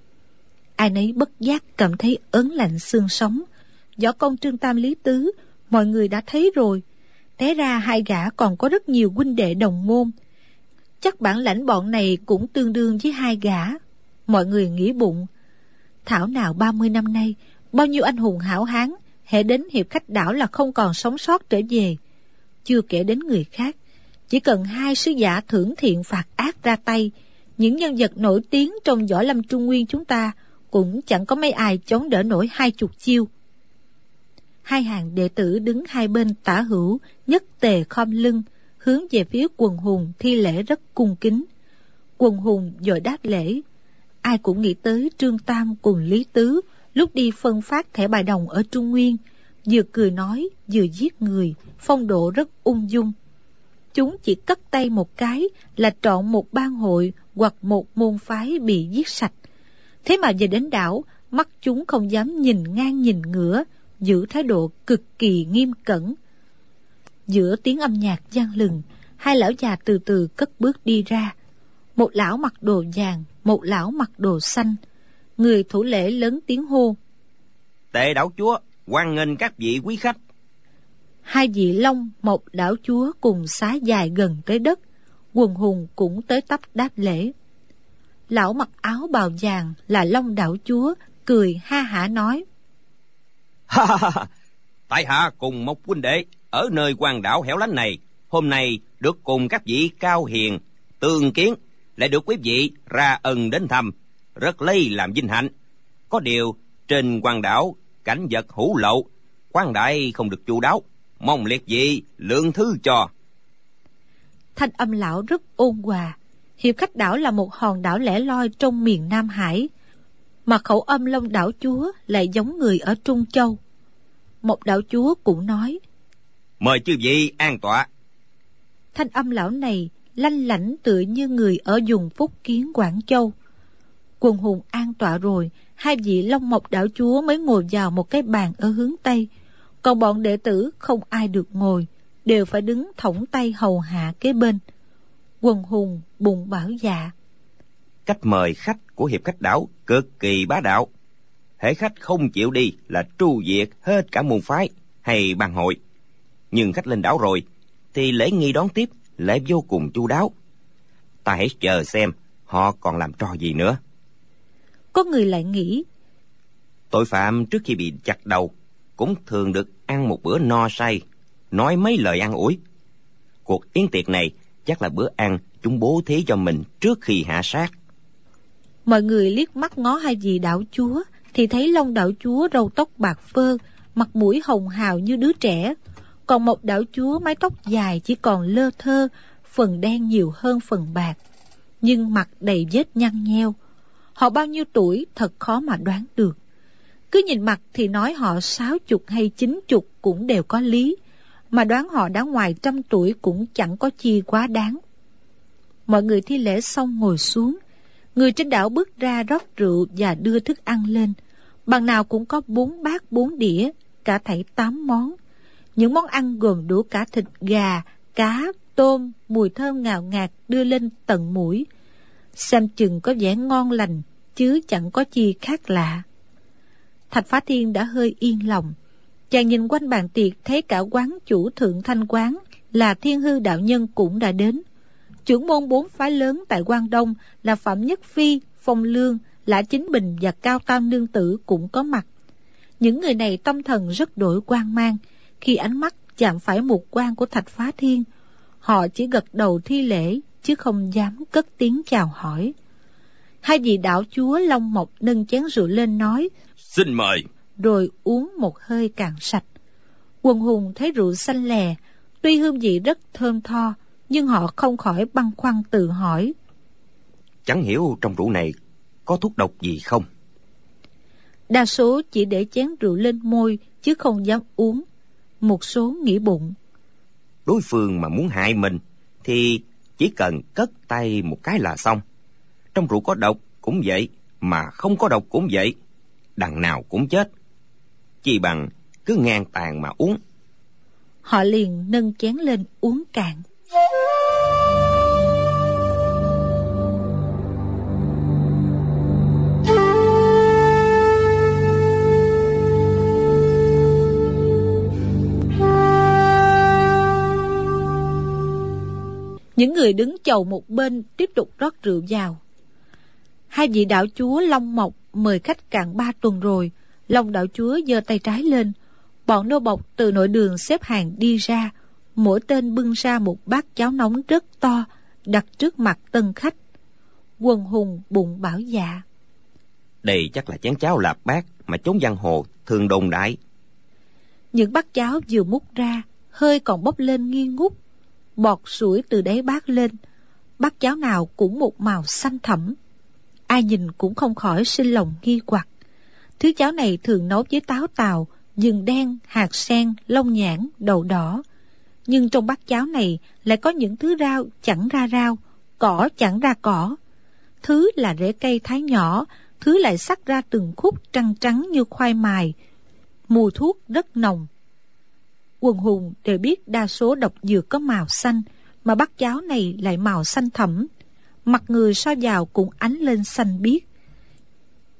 Ai nấy bất giác cảm thấy ớn lạnh xương sống. Võ công Trương Tam Lý Tứ mọi người đã thấy rồi. Té ra hai gã còn có rất nhiều huynh đệ đồng môn. Chắc bản lãnh bọn này cũng tương đương với hai gã. Mọi người nghĩ bụng: thảo nào ba mươi năm nay, bao nhiêu anh hùng hảo hán hễ đến Hiệp Khách Đảo là không còn sống sót trở về. Chưa kể đến người khác, chỉ cần hai sứ giả thưởng thiện phạt ác ra tay, những nhân vật nổi tiếng trong võ lâm Trung Nguyên chúng ta cũng chẳng có mấy ai chống đỡ nổi hai chục chiêu. Hai hàng đệ tử đứng hai bên tả hữu, nhất tề khom lưng, hướng về phía Quần Hùng thi lễ rất cung kính. Quần Hùng vội đáp lễ. Ai cũng nghĩ tới Trương Tam cùng Lý Tứ lúc đi phân phát thẻ bài đồng ở Trung Nguyên, vừa cười nói vừa giết người, phong độ rất ung dung. Chúng chỉ cất tay một cái là trọn một bang hội hoặc một môn phái bị giết sạch. Thế mà về đến đảo, mắt chúng không dám nhìn ngang nhìn ngửa, giữ thái độ cực kỳ nghiêm cẩn. Giữa tiếng âm nhạc vang lừng, hai lão già từ từ cất bước đi ra. Một lão mặc đồ vàng, một lão mặc đồ xanh. Người thủ lễ lớn tiếng hô: Tề đảo chúa, hoan nghênh các vị quý khách. Hai vị Long Mộc đảo chúa cùng xá dài gần tới đất, quần hùng cũng tới tấp đáp lễ. Lão mặc áo bào vàng là Long đảo chúa cười ha hả nói: Ha ha ha, tại hạ cùng một huynh đệ ở nơi quan đảo hẻo lánh này, hôm nay được cùng các vị cao hiền tương kiến, lại được quý vị ra ân đến thăm, rất lấy làm vinh hạnh. Có điều trên quan đảo cảnh vật hữu lậu, quan đại không được chu đáo, mong liệt vị lượng thứ cho. Thanh âm lão rất ôn hòa. Hiệp Khách đảo là một hòn đảo lẻ loi trong miền Nam Hải, mà khẩu âm Long đảo chúa lại giống người ở Trung Châu. Một đảo chúa cũng nói: Mời chư vị an tọa. Thanh âm lão này lanh lảnh tựa như người ở vùng Phúc Kiến, Quảng Châu. Quần hùng an tọa rồi, hai vị Long Mộc đảo chúa mới ngồi vào một cái bàn ở hướng Tây, còn bọn đệ tử không ai được ngồi, đều phải đứng thõng tay hầu hạ kế bên. Quần hùng bụng bảo dạ: Cách mời khách của Hiệp Khách đảo cực kỳ bá đạo. Hễ khách không chịu đi là tru diệt hết cả môn phái hay ban hội. Nhưng khách lên đảo rồi thì lễ nghi đón tiếp lại vô cùng chu đáo. Ta hãy chờ xem họ còn làm trò gì nữa. Có người lại nghĩ: Tội phạm trước khi bị chặt đầu cũng thường được ăn một bữa no say, nói mấy lời an ủi. Cuộc yến tiệc này chắc là bữa ăn chúng bố thí cho mình trước khi hạ sát. Mọi người liếc mắt ngó hai vị đảo chúa thì thấy Long đảo chúa râu tóc bạc phơ, mặt mũi hồng hào như đứa trẻ, còn một đảo chúa mái tóc dài chỉ còn lơ thơ, phần đen nhiều hơn phần bạc, nhưng mặt đầy vết nhăn nheo. Họ bao nhiêu tuổi thật khó mà đoán được. Cứ nhìn mặt thì nói họ sáu chục hay chín chục cũng đều có lý, mà đoán họ đã ngoài trăm tuổi cũng chẳng có chi quá đáng. Mọi người thi lễ xong ngồi xuống. Người trên đảo bước ra rót rượu và đưa thức ăn lên. Bàn nào cũng có bốn bát bốn đĩa, cả thảy tám món. Những món ăn gồm đủ cả thịt gà, cá, tôm, mùi thơm ngào ngạt đưa lên tận mũi. Xem chừng có vẻ ngon lành, chứ chẳng có chi khác lạ. Thạch Phá Thiên đã hơi yên lòng. Chàng nhìn quanh bàn tiệc thấy cả quán chủ Thượng Thanh Quán là Thiên Hư đạo nhân cũng đã đến. Trưởng môn bốn phái lớn tại Quan Đông là Phạm Nhất Phi, Phong Lương, Lã Chính Bình và Cao Tam Nương Tử cũng có mặt. Những người này tâm thần rất đổi quan mang. Khi ánh mắt chạm phải một quan của Thạch Phá Thiên, họ chỉ gật đầu thi lễ chứ không dám cất tiếng chào hỏi. Hai vị đảo chúa Long Mộc nâng chén rượu lên nói: Xin mời. Rồi uống một hơi cạn sạch. Quần hùng thấy rượu xanh lè, tuy hương vị rất thơm tho, nhưng họ không khỏi băn khoăn tự hỏi: Chẳng hiểu trong rượu này có thuốc độc gì không? Đa số chỉ để chén rượu lên môi chứ không dám uống. Một số nghĩ bụng: Đối phương mà muốn hại mình thì chỉ cần cất tay một cái là xong. Trong rượu có độc cũng vậy, mà không có độc cũng vậy, đằng nào cũng chết. Chỉ bằng cứ ngang tàn mà uống. Họ liền nâng chén lên uống cạn. Những người đứng chầu một bên tiếp tục rót rượu vào. Hai vị đảo chúa Long Mộc mời khách cạn ba tuần rồi. Long đảo chúa giơ tay trái lên. Bọn nô bộc từ nội đường xếp hàng đi ra, mỗi tên bưng ra một bát cháo nóng rất to, đặt trước mặt tân khách. Quần hùng bụng bảo dạ: Đây chắc là chén cháo lạp bát mà chốn giang hồ thường đồn đại. Những bát cháo vừa múc ra, hơi còn bốc lên nghi ngút. Bọt sủi từ đáy bát lên, bát cháo nào cũng một màu xanh thẳm. Ai nhìn cũng không khỏi sinh lòng nghi hoặc. Thứ cháo này thường nấu với táo tàu, vừng đen, hạt sen, lông nhãn, đậu đỏ. Nhưng trong bát cháo này lại có những thứ rau chẳng ra rau, cỏ chẳng ra cỏ. Thứ là rễ cây thái nhỏ, thứ lại sắc ra từng khúc trắng trắng như khoai mài. Mùi thuốc rất nồng. Quần hùng đều biết đa số độc dược có màu xanh, mà bát cháo này lại màu xanh thẫm. Mặt người soi vào cũng ánh lên xanh biếc.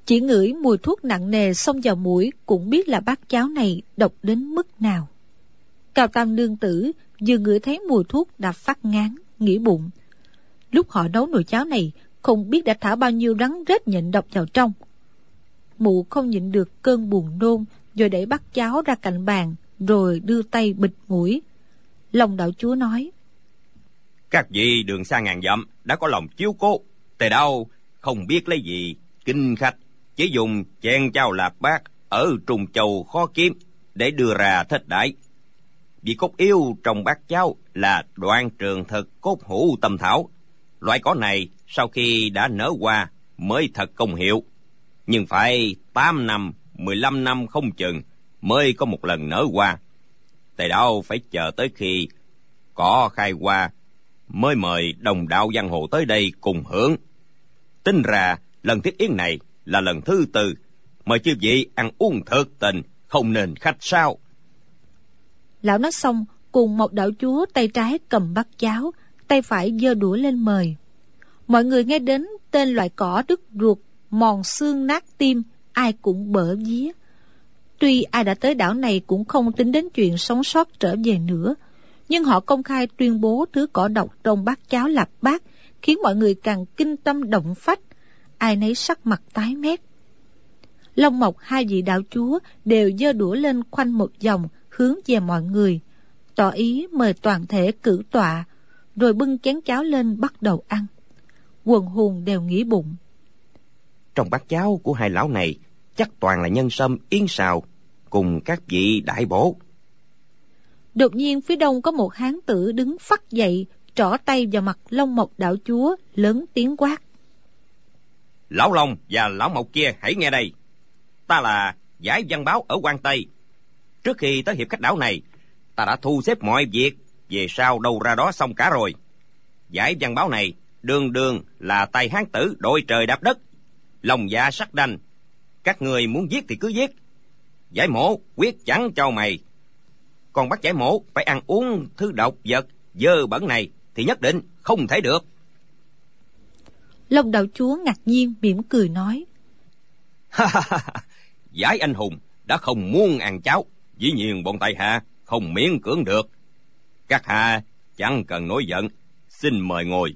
Chỉ ngửi mùi thuốc nặng nề xông vào mũi cũng biết là bát cháo này độc đến mức nào. Cao Tam nương tử vừa ngửi thấy mùi thuốc đã phát ngán, nghĩ bụng. Lúc họ nấu nồi cháo này, không biết đã thả bao nhiêu rắn rết nhện độc vào trong. Mụ không nhịn được cơn buồn nôn, rồi đẩy bát cháo ra cạnh bàn, rồi đưa tay bịt mũi. Long đạo chúa nói: Các vị đường xa ngàn dặm đã có lòng chiếu cố, Tề Đao không biết lấy gì kinh khách, chỉ dùng chén cháo lạc bát ở Trùng Châu khó kiếm để đưa ra thết đãi. Vì cốt yếu trong bát cháo là Đoạn Trường Thực cốt hữu tâm thảo. Loại cỏ này sau khi đã nở hoa mới thật công hiệu, nhưng phải tám năm, mười lăm năm không chừng mới có một lần nở hoa. Tề Đao phải chờ tới khi cỏ khai hoa mới mời đồng đạo giang hồ tới đây cùng hưởng. Tính ra lần thiết yến này là lần thứ tư, mời chư vị ăn uống thực tình, không nên khách sáo. Lão nói xong, cùng một đạo chúa tay trái cầm bát cháo, tay phải giơ đũa lên mời. Mọi người nghe đến tên loại cỏ đứt ruột, mòn xương nát tim, ai cũng bở vía. Tuy ai đã tới đảo này cũng không tính đến chuyện sống sót trở về nữa, nhưng họ công khai tuyên bố thứ cỏ độc trong bát cháo lạp bát, khiến mọi người càng kinh tâm động phách, ai nấy sắc mặt tái mét. Long Mộc hai vị đạo chúa đều giơ đũa lên khoanh một vòng, hướng về mọi người, tỏ ý mời toàn thể cử tọa, rồi bưng chén cháo lên bắt đầu ăn. Quần hùng đều nghĩ bụng: Trong bát cháo của hai lão này chắc toàn là nhân sâm yến xào cùng các vị đại bổ. Đột nhiên phía đông có một hán tử đứng phắt dậy, trỏ tay vào mặt Long Mộc đạo chúa, lớn tiếng quát: Lão Long và lão Mộc kia hãy nghe đây. Ta là Giải Văn Báo ở Quan Tây. Trước khi tới hiệp khách đảo này, ta đã thu xếp mọi việc, về sau đâu ra đó xong cả rồi. Giải Văn Báo này đường đường là tay hán tử đội trời đạp đất, lòng dạ sắc đanh. Các người muốn giết thì cứ giết, Giải Mổ quyết chẳng cho mày. Còn bắt Giải Mổ phải ăn uống thứ độc vật dơ bẩn này thì nhất định không thể được. Long đạo chúa ngạc nhiên mỉm cười nói: Giải anh hùng đã không muốn ăn cháo, dĩ nhiên bọn tại hạ không miễn cưỡng được. Các hạ chẳng cần nổi giận, xin mời ngồi.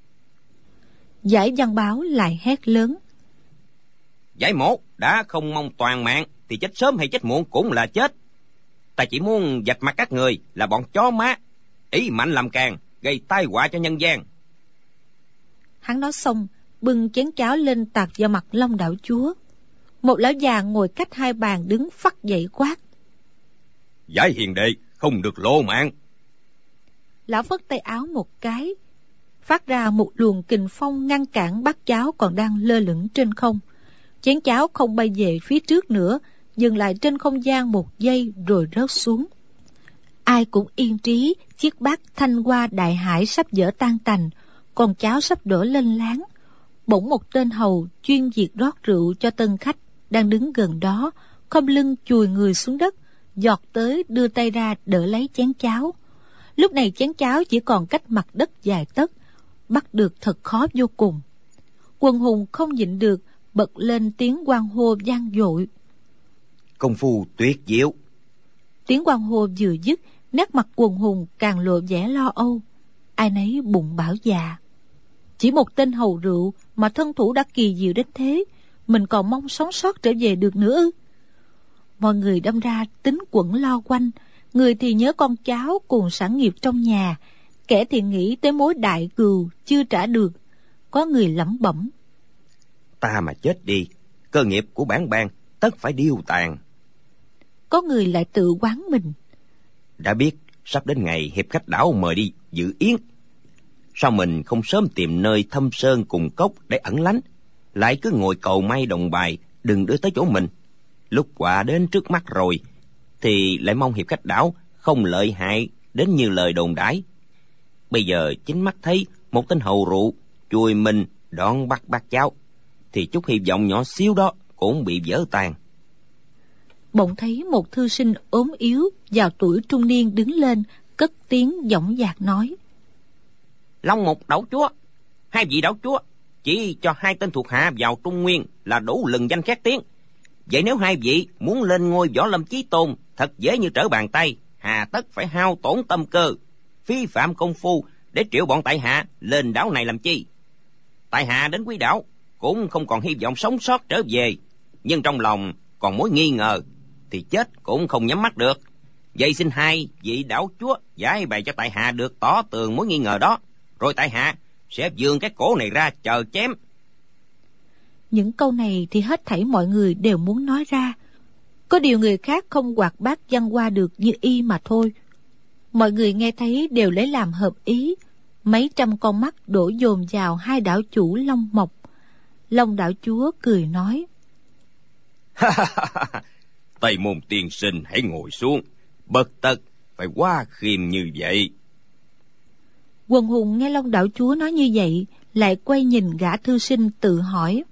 Giải Văn Báo lại hét lớn: Giải Mổ đã không mong toàn mạng thì chết sớm hay chết muộn cũng là chết. Ta chỉ muốn vạch mặt các người là bọn chó má, ý mạnh làm càng, gây tai họa cho nhân gian. Hắn nói xong, bưng chén cháo lên tạt vào mặt Long đạo chúa. Một lão già ngồi cách hai bàn đứng phắt dậy quát: Giải hiền đệ không được lỗ mạng. Lão phất tay áo một cái, phát ra một luồng kình phong ngăn cản bát cháo còn đang lơ lửng trên không. Chén cháo không bay về phía trước nữa, dừng lại trên không gian một giây rồi rớt xuống. Ai cũng yên trí, chiếc bát thanh hoa đại hải sắp dở tan tành, còn cháo sắp đổ lên láng. Bỗng một tên hầu chuyên việc rót rượu cho tân khách đang đứng gần đó, khom lưng chùi người xuống đất, giọt tới đưa tay ra đỡ lấy chén cháo. Lúc này chén cháo chỉ còn cách mặt đất vài tấc, bắt được thật khó vô cùng. Quần hùng không nhịn được, bật lên tiếng hoan hô vang dội: Công phu tuyệt diệu. Tiếng hoan hô vừa dứt, nét mặt quần hùng càng lộ vẻ lo âu. Ai nấy bụng bảo dạ, chỉ một tên hầu rượu mà thân thủ đã kỳ diệu đến thế, mình còn mong sống sót trở về được nữa ư? Mọi người đâm ra tính quẩn lo quanh, người thì nhớ con cháu cùng sản nghiệp trong nhà, kẻ thì nghĩ tới mối đại cừu chưa trả được. Có người lẩm bẩm: Ta mà chết đi, cơ nghiệp của bản bang tất phải điêu tàn. Có người lại tự quán mình: Đã biết sắp đến ngày hiệp khách đảo mời đi dự yến, sao mình không sớm tìm nơi thâm sơn cùng cốc để ẩn lánh, lại cứ ngồi cầu may đồng bài đừng đưa tới chỗ mình. Lúc quả đến trước mắt rồi thì lại mong hiệp khách đảo không lợi hại đến như lời đồn đãi. Bây giờ chính mắt thấy một tên hầu rượu chui mình đón bắt bát cháo, thì chút hy vọng nhỏ xíu đó cũng bị vỡ tan. Bỗng thấy một thư sinh ốm yếu vào tuổi trung niên đứng lên, cất tiếng dõng dạc nói: Long Mục đạo chúa, hai vị đạo chúa, chỉ cho hai tên thuộc hạ vào Trung Nguyên là đủ lừng danh khét tiếng. Vậy nếu hai vị muốn lên ngôi Võ Lâm Chí Tôn thật dễ như trở bàn tay, hà tất phải hao tổn tâm cơ, phi phạm công phu để triệu bọn tại hạ lên đảo này làm chi? Tại hạ đến Quý Đảo cũng không còn hy vọng sống sót trở về, nhưng trong lòng còn mối nghi ngờ, thì chết cũng không nhắm mắt được. Vậy xin hai vị đảo chúa giải bày cho tại hạ được tỏ tường mối nghi ngờ đó, rồi tại hạ sẽ vươn cái cổ này ra chờ chém. Những câu này thì hết thảy mọi người đều muốn nói ra. Có điều người khác không hoạt bát văn qua được như y mà thôi. Mọi người nghe thấy đều lấy làm hợp ý. Mấy trăm con mắt đổ dồn vào hai đảo chủ Long Mộc. Long đảo chúa cười nói: Tây Môn tiên sinh hãy ngồi xuống, bất tất phải quá khiêm như vậy. Quần hùng nghe Long đảo chúa nói như vậy, lại quay nhìn gã thư sinh tự hỏi: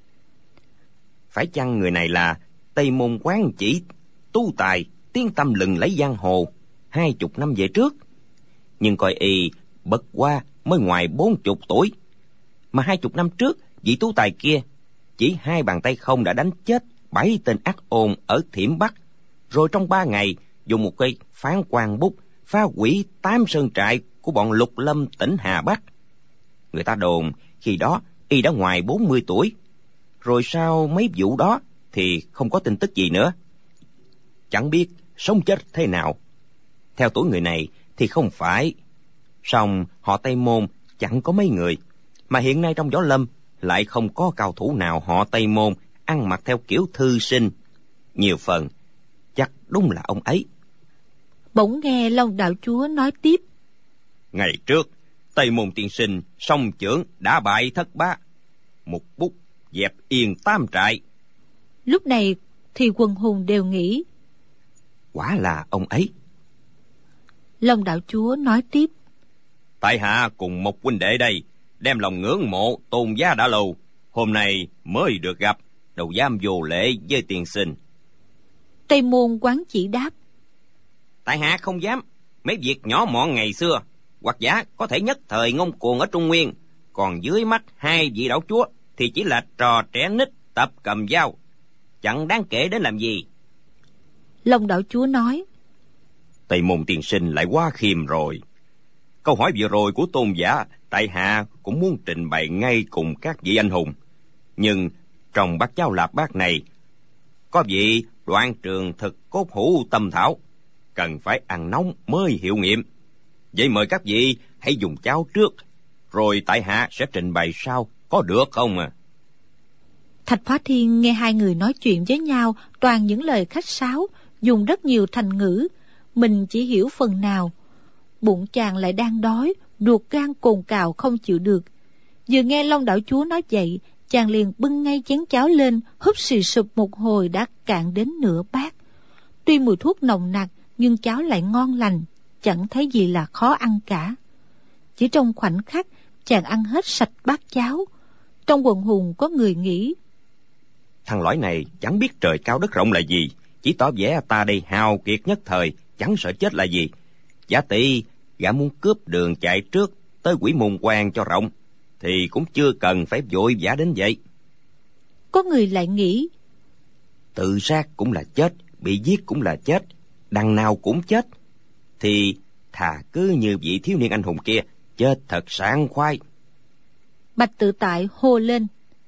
Phải chăng người này là Tây Môn Quán Chỉ, tu tài tiếng tăm lừng lấy giang hồ hai chục năm về trước? Nhưng coi y bất qua mới ngoài bốn chục tuổi, mà hai chục năm trước vị tú tài kia chỉ hai bàn tay không đã đánh chết bảy tên ác ôn ở Thiểm Bắc, rồi trong ba ngày dùng một cây phán quan bút phá hủy tám sơn trại của bọn Lục Lâm tỉnh Hà Bắc. Người ta đồn khi đó y đã ngoài bốn mươi tuổi, rồi sau mấy vụ đó thì không có tin tức gì nữa. Chẳng biết sống chết thế nào. Theo tuổi người này thì không phải. Song họ Tây Môn chẳng có mấy người, mà hiện nay trong Võ Lâm lại không có cao thủ nào họ Tây Môn ăn mặc theo kiểu thư sinh. Nhiều phần chắc đúng là ông ấy. Bỗng nghe Long đạo chúa nói tiếp: Ngày trước Tây Môn tiên sinh song chưởng đã bại thất bá, một bút dẹp yên tam trại. Lúc này thì quần hùng đều nghĩ: Quả là ông ấy. Long đạo chúa nói tiếp: Tại hạ cùng một huynh đệ đây, đem lòng ngưỡng mộ tôn giá đã lâu, hôm nay mới được gặp, đâu dám vô lễ với tiên sinh. Tây Môn Quán Chỉ đáp: Tại hạ không dám. Mấy việc nhỏ mọn ngày xưa, hoặc giả có thể nhất thời ngông cuồng ở Trung Nguyên, còn dưới mắt hai vị đảo chúa thì chỉ là trò trẻ nít tập cầm dao, chẳng đáng kể đến làm gì. Long đạo chúa nói: Tây Môn tiên sinh lại quá khiêm rồi. Câu hỏi vừa rồi của tôn giả, tại hạ cũng muốn trình bày ngay cùng các vị anh hùng. Nhưng trong bát cháo lạp bát này, có vị Đoạn Trường thực cốt hữu tâm thảo, cần phải ăn nóng mới hiệu nghiệm. Vậy mời các vị hãy dùng cháo trước, rồi tại hạ sẽ trình bày sau, có được không à? Thạch Phá Thiên nghe hai người nói chuyện với nhau toàn những lời khách sáo, dùng rất nhiều thành ngữ, mình chỉ hiểu phần nào. Bụng chàng lại đang đói, ruột gan cồn cào không chịu được. Vừa nghe Long đạo chúa nói vậy, chàng liền bưng ngay chén cháo lên, húp xì sụp một hồi đã cạn đến nửa bát. Tuy mùi thuốc nồng nặc, nhưng cháo lại ngon lành, chẳng thấy gì là khó ăn cả. Chỉ trong khoảnh khắc, chàng ăn hết sạch bát cháo. Trong quần hùng có người nghĩ: Thằng lõi này chẳng biết trời cao đất rộng là gì, chỉ tỏ vẻ ta đây hào kiệt nhất thời, chẳng sợ chết là gì. Giả tỷ gã muốn cướp đường chạy trước tới Quỷ Môn Quan cho rộng, thì cũng chưa cần phải vội vã đến vậy. Có người lại nghĩ: Tự sát cũng là chết, bị giết cũng là chết, đằng nào cũng chết, thì thà cứ như vị thiếu niên anh hùng kia, chết thật sảng khoái. Bạch Tự Tại hô lên: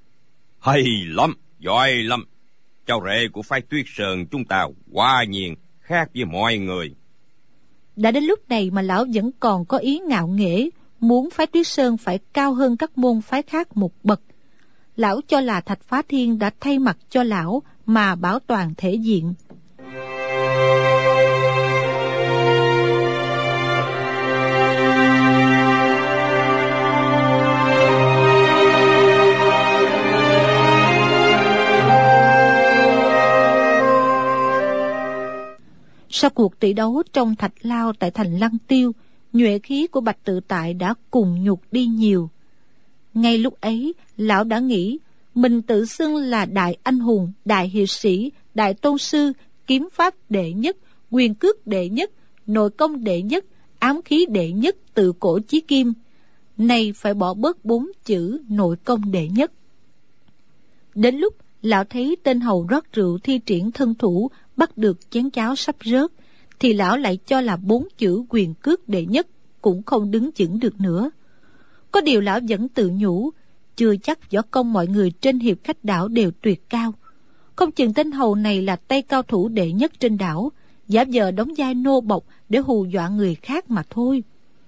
Hay lắm, giỏi lắm. Cháu rể của phái Tuyết Sơn chúng ta quá nhiên khác với mọi người. Đã đến lúc này mà lão vẫn còn có ý ngạo nghễ, muốn phái Tuyết Sơn phải cao hơn các môn phái khác một bậc. Lão cho là Thạch Phá Thiên đã thay mặt cho lão mà bảo toàn thể diện. Sau cuộc tỷ đấu trong thạch lao tại thành Lăng Tiêu, nhuệ khí của Bạch Tự Tại đã cùng nhục đi nhiều. Ngay lúc ấy, lão đã nghĩ mình tự xưng là đại anh hùng, đại hiệp sĩ, đại tôn sư, kiếm pháp đệ nhất, quyền cước đệ nhất, nội công đệ nhất, ám khí đệ nhất từ cổ chí kim. nay phải bỏ bớt bốn chữ nội công đệ nhất. Đến lúc lão thấy tên hầu rót rượu thi triển thân thủ bắt được chén cháo sắp rớt, thì lão lại cho là bốn chữ quyền cước đệ nhất cũng không đứng vững được nữa. Có điều lão vẫn tự nhủ, chưa chắc võ công mọi người trên hiệp khách đảo đều tuyệt cao. Không chừng tên hầu này là tay cao thủ đệ nhất trên đảo, giả vờ đóng vai nô bộc để hù dọa người khác mà thôi.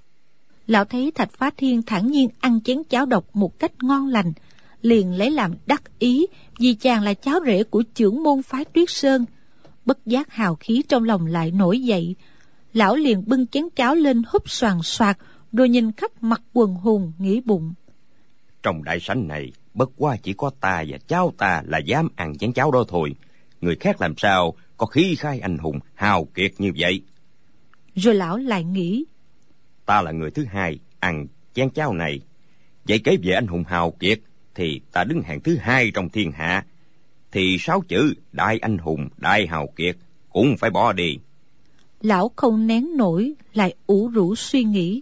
Lão thấy Thạch Phá Thiên thản nhiên ăn chén cháo độc một cách ngon lành, liền lấy làm đắc ý vì chàng là cháu rể của chưởng môn phái Tuyết Sơn. Bất giác hào khí trong lòng lại nổi dậy, lão liền bưng chén cháo lên húp xoàn xoạc, rồi nhìn khắp mặt quần hùng nghĩ bụng: trong đại sảnh này bất quá chỉ có ta và cháu ta là dám ăn chén cháo đó thôi, người khác làm sao có khí khai anh hùng hào kiệt như vậy. Rồi lão lại nghĩ, ta là người thứ hai ăn chén cháo này, vậy kể về anh hùng hào kiệt thì ta đứng hạng thứ hai trong thiên hạ, thì sáu chữ đại anh hùng đại hào kiệt cũng phải bỏ đi. Lão không nén nổi, lại ủ rũ suy nghĩ.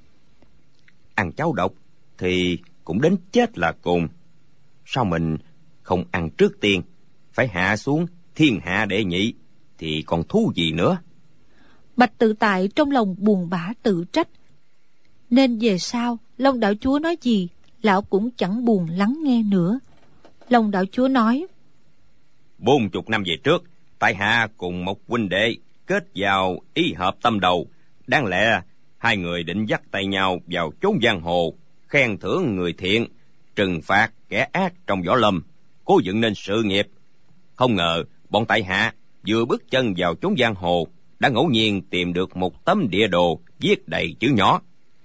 Ăn cháo độc thì cũng đến chết là cùng, sao mình không ăn trước tiên, phải hạ xuống thiên hạ đệ nhị thì còn thú gì nữa. Bạch Tự Tại trong lòng buồn bã tự trách, nên về sau Long đạo chúa nói gì lão cũng chẳng buồn lắng nghe nữa. Long đạo chúa nói: Bốn chục năm về trước, tại hạ cùng một huynh đệ kết vào ý hợp tâm đầu, đáng lẽ hai người định dắt tay nhau vào chốn giang hồ, khen thưởng người thiện, trừng phạt kẻ ác trong võ lâm, cố dựng nên sự nghiệp. Không ngờ bọn tại hạ vừa bước chân vào chốn giang hồ đã ngẫu nhiên tìm được một tấm địa đồ viết đầy chữ nhỏ.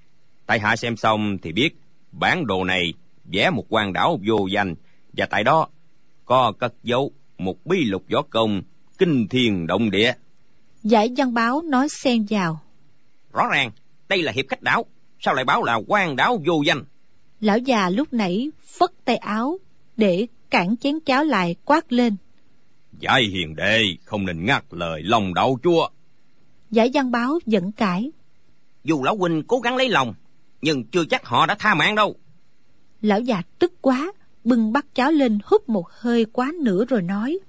Tại hạ xem xong thì biết bản đồ này vẽ một quang đảo vô danh, và tại đó có cất giấu một bí lục võ công kinh thiên động địa. Giải văn báo nói xen vào: Rõ ràng đây là hiệp khách đảo, sao lại báo là quang đảo vô danh? Lão già lúc nãy phất tay áo để cản chén cháo lại, quát lên: Giải hiền đệ không nên ngắt lời Long đạo chúa. Giải văn báo vẫn cãi: Dù lão huynh cố gắng lấy lòng, nhưng chưa chắc họ đã tha mạng đâu. Lão già tức quá, bưng bát cháo lên húp một hơi quá nữa rồi nói: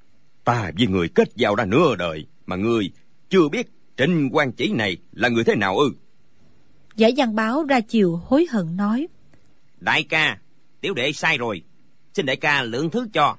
Ta với người kết giao đã nửa đời, mà ngươi chưa biết Trịnh Quan Chỉ này là người thế nào ư? Giải văn báo ra chiều hối hận nói: Đại ca, tiểu đệ sai rồi, xin đại ca lượng thứ cho.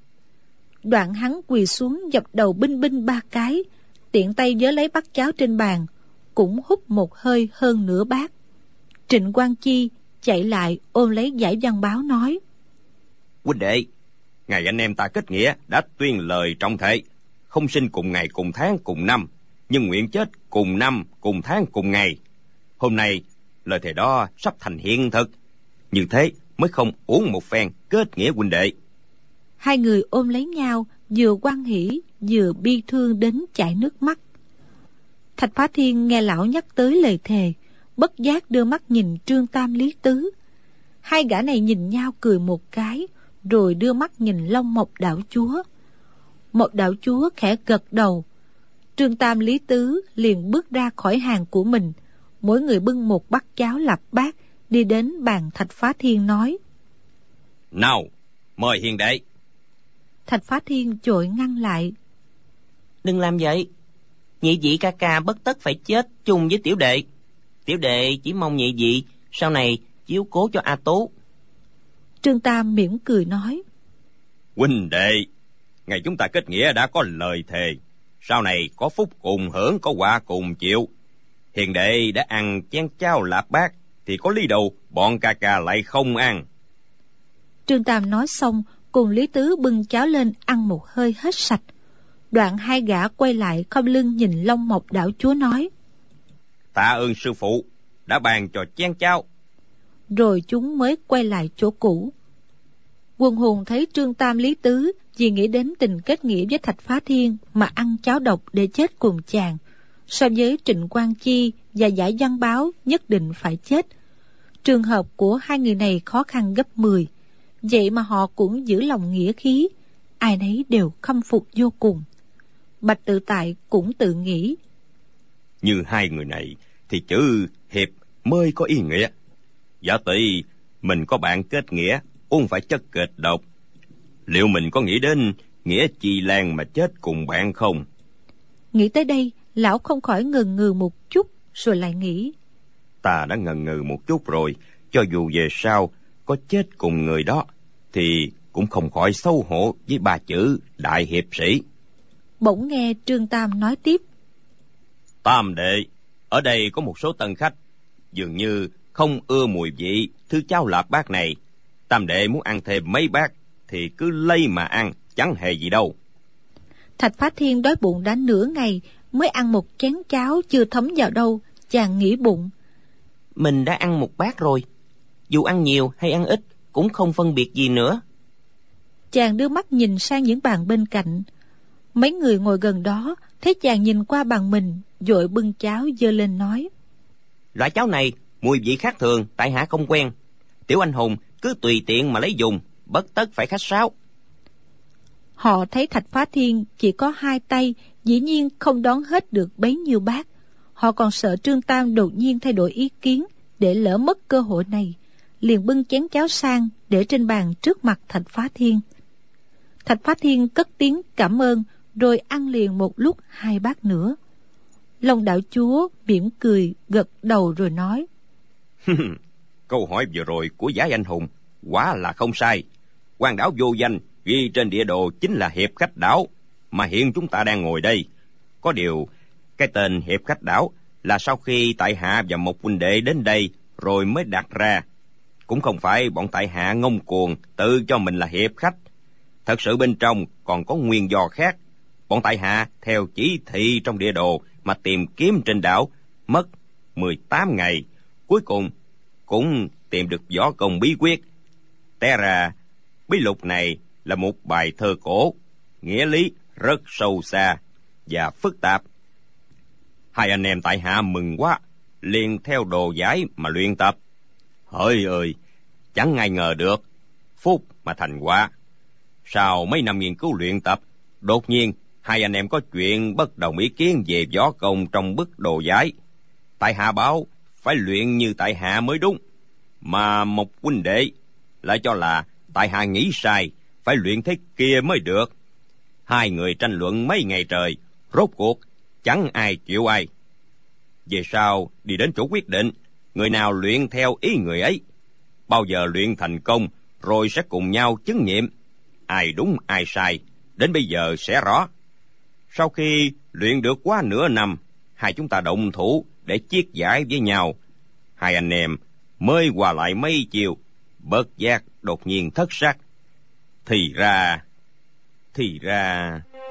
Đoạn hắn quỳ xuống dập đầu binh binh ba cái, tiện tay vớ lấy bát cháo trên bàn, cũng húp một hơi hơn nửa bát. Trịnh Quan Chi chạy lại ôm lấy Giải văn báo nói: Huynh đệ, ngày anh em ta kết nghĩa đã tuyên lời trọng thể, không sinh cùng ngày cùng tháng cùng năm, nhưng nguyện chết cùng năm cùng tháng cùng ngày. Hôm nay lời thề đó sắp thành hiện thực, như thế mới không uống một phen kết nghĩa huynh đệ. Hai người ôm lấy nhau, vừa hoan hỉ vừa bi thương đến chảy nước mắt. Thạch Phá Thiên nghe lão nhắc tới lời thề, bất giác đưa mắt nhìn Trương Tam Lý Tứ. Hai gã này nhìn nhau cười một cái, rồi đưa mắt nhìn Long Mộc đạo chúa. Mộc đạo chúa khẽ gật đầu. Trương Tam Lý Tứ liền bước ra khỏi hàng của mình, mỗi người bưng một bát cháo lạp bát, đi đến bàn Thạch Phá Thiên nói: Nào, mời hiền đệ. Thạch Phá Thiên vội ngăn lại: Đừng làm vậy, nhị vị ca ca bất tất phải chết chung với tiểu đệ. Tiểu đệ chỉ mong nhị vị sau này chiếu cố cho A Tú. Trương Tam mỉm cười nói: Huynh đệ, ngày chúng ta kết nghĩa đã có lời thề, sau này có phúc cùng hưởng, có họa cùng chịu. Hiền đệ đã ăn chén cháo lạp bát, thì có lý đâu bọn ca ca lại không ăn. Trương Tam nói xong, cùng Lý Tứ bưng cháo lên ăn một hơi hết sạch. Đoạn hai gã quay lại khom lưng nhìn Long Mộc đạo chúa nói: Tạ ơn sư phụ đã bàn cho chén cháo. Rồi chúng mới quay lại chỗ cũ. Quần hùng thấy Trương Tam Lý Tứ vì nghĩ đến tình kết nghĩa với Thạch Phá Thiên mà ăn cháo độc để chết cùng chàng, so với Trịnh Quan Chi và Giải văn báo nhất định phải chết. Trường hợp của hai người này khó khăn gấp mười, vậy mà họ cũng giữ lòng nghĩa khí, ai nấy đều khâm phục vô cùng. Bạch Tự Tại cũng tự nghĩ: Như hai người này thì chữ hiệp mới có ý nghĩa, Giả tỷ mình có bạn kết nghĩa, uống phải chất kịch độc. Liệu mình có nghĩ đến nghĩa Chi Lan mà chết cùng bạn không? Nghĩ tới đây, lão không khỏi ngần ngừ một chút, rồi lại nghĩ. Ta đã ngần ngừ một chút rồi, cho dù về sau có chết cùng người đó, thì cũng không khỏi xấu hổ với ba chữ đại hiệp sĩ. Bỗng nghe Trương Tam nói tiếp. Tam đệ, ở đây có một số tân khách, dường như không ưa mùi vị thứ cháo lạp bát này. Tam đệ muốn ăn thêm mấy bát thì cứ lấy mà ăn, chẳng hề gì đâu. Thạch Phá Thiên đói bụng đã nửa ngày mới ăn một chén cháo chưa thấm vào đâu, chàng nghĩ bụng. Mình đã ăn một bát rồi, dù ăn nhiều hay ăn ít cũng không phân biệt gì nữa. Chàng đưa mắt nhìn sang những bàn bên cạnh. Mấy người ngồi gần đó thấy chàng nhìn qua bàn mình, vội bưng cháo giơ lên nói. Loại cháo này mùi vị khác thường, tại hạ không quen. Tiểu anh hùng cứ tùy tiện mà lấy dùng, bất tất phải khách sáo. Họ thấy Thạch Phá Thiên chỉ có hai tay, dĩ nhiên không đón hết được bấy nhiêu bát. Họ còn sợ Trương Tam đột nhiên thay đổi ý kiến, để lỡ mất cơ hội này, liền bưng chén cháo sang để trên bàn trước mặt Thạch Phá Thiên. Thạch Phá Thiên cất tiếng cảm ơn, rồi ăn liền một lúc hai bát nữa. Long đạo chúa mỉm cười gật đầu rồi nói. Câu hỏi vừa rồi của Giải Anh Hùng quả là không sai. Quan đảo vô danh ghi trên địa đồ chính là Hiệp Khách Đảo, mà hiện chúng ta đang ngồi đây. Có điều cái tên Hiệp Khách Đảo là sau khi tại hạ và một huynh đệ đến đây rồi mới đặt ra. Cũng không phải bọn tại hạ ngông cuồng tự cho mình là hiệp khách. Thật sự bên trong còn có nguyên do khác. Bọn tại hạ theo chỉ thị trong địa đồ mà tìm kiếm trên đảo, mất mười tám ngày. Cuối cùng cũng tìm được võ công bí quyết. Té ra bí lục này là một bài thơ cổ, nghĩa lý rất sâu xa và phức tạp. Hai anh em tại hạ mừng quá, liền theo đồ giải mà luyện tập. Hỡi ơi, chẳng ai ngờ được, phúc mà thành quả. Sau mấy năm nghiên cứu luyện tập, đột nhiên hai anh em có chuyện bất đồng ý kiến về võ công trong bức đồ giải. Tại hạ bảo phải luyện như tại hạ mới đúng, mà một huynh đệ lại cho là tại hạ nghĩ sai, phải luyện thế kia mới được. Hai người tranh luận mấy ngày trời, rốt cuộc chẳng ai chịu ai. Về sau đi đến chỗ quyết định, người nào luyện theo ý người ấy. Bao giờ luyện thành công rồi sẽ cùng nhau chứng nghiệm. Ai đúng ai sai, đến bây giờ sẽ rõ. Sau khi luyện được quá nửa năm, hai chúng ta động thủ để chiết giải với nhau. Hai anh em mới qua lại mấy chiều, bất giác đột nhiên thất sắc. Thì ra, thì ra...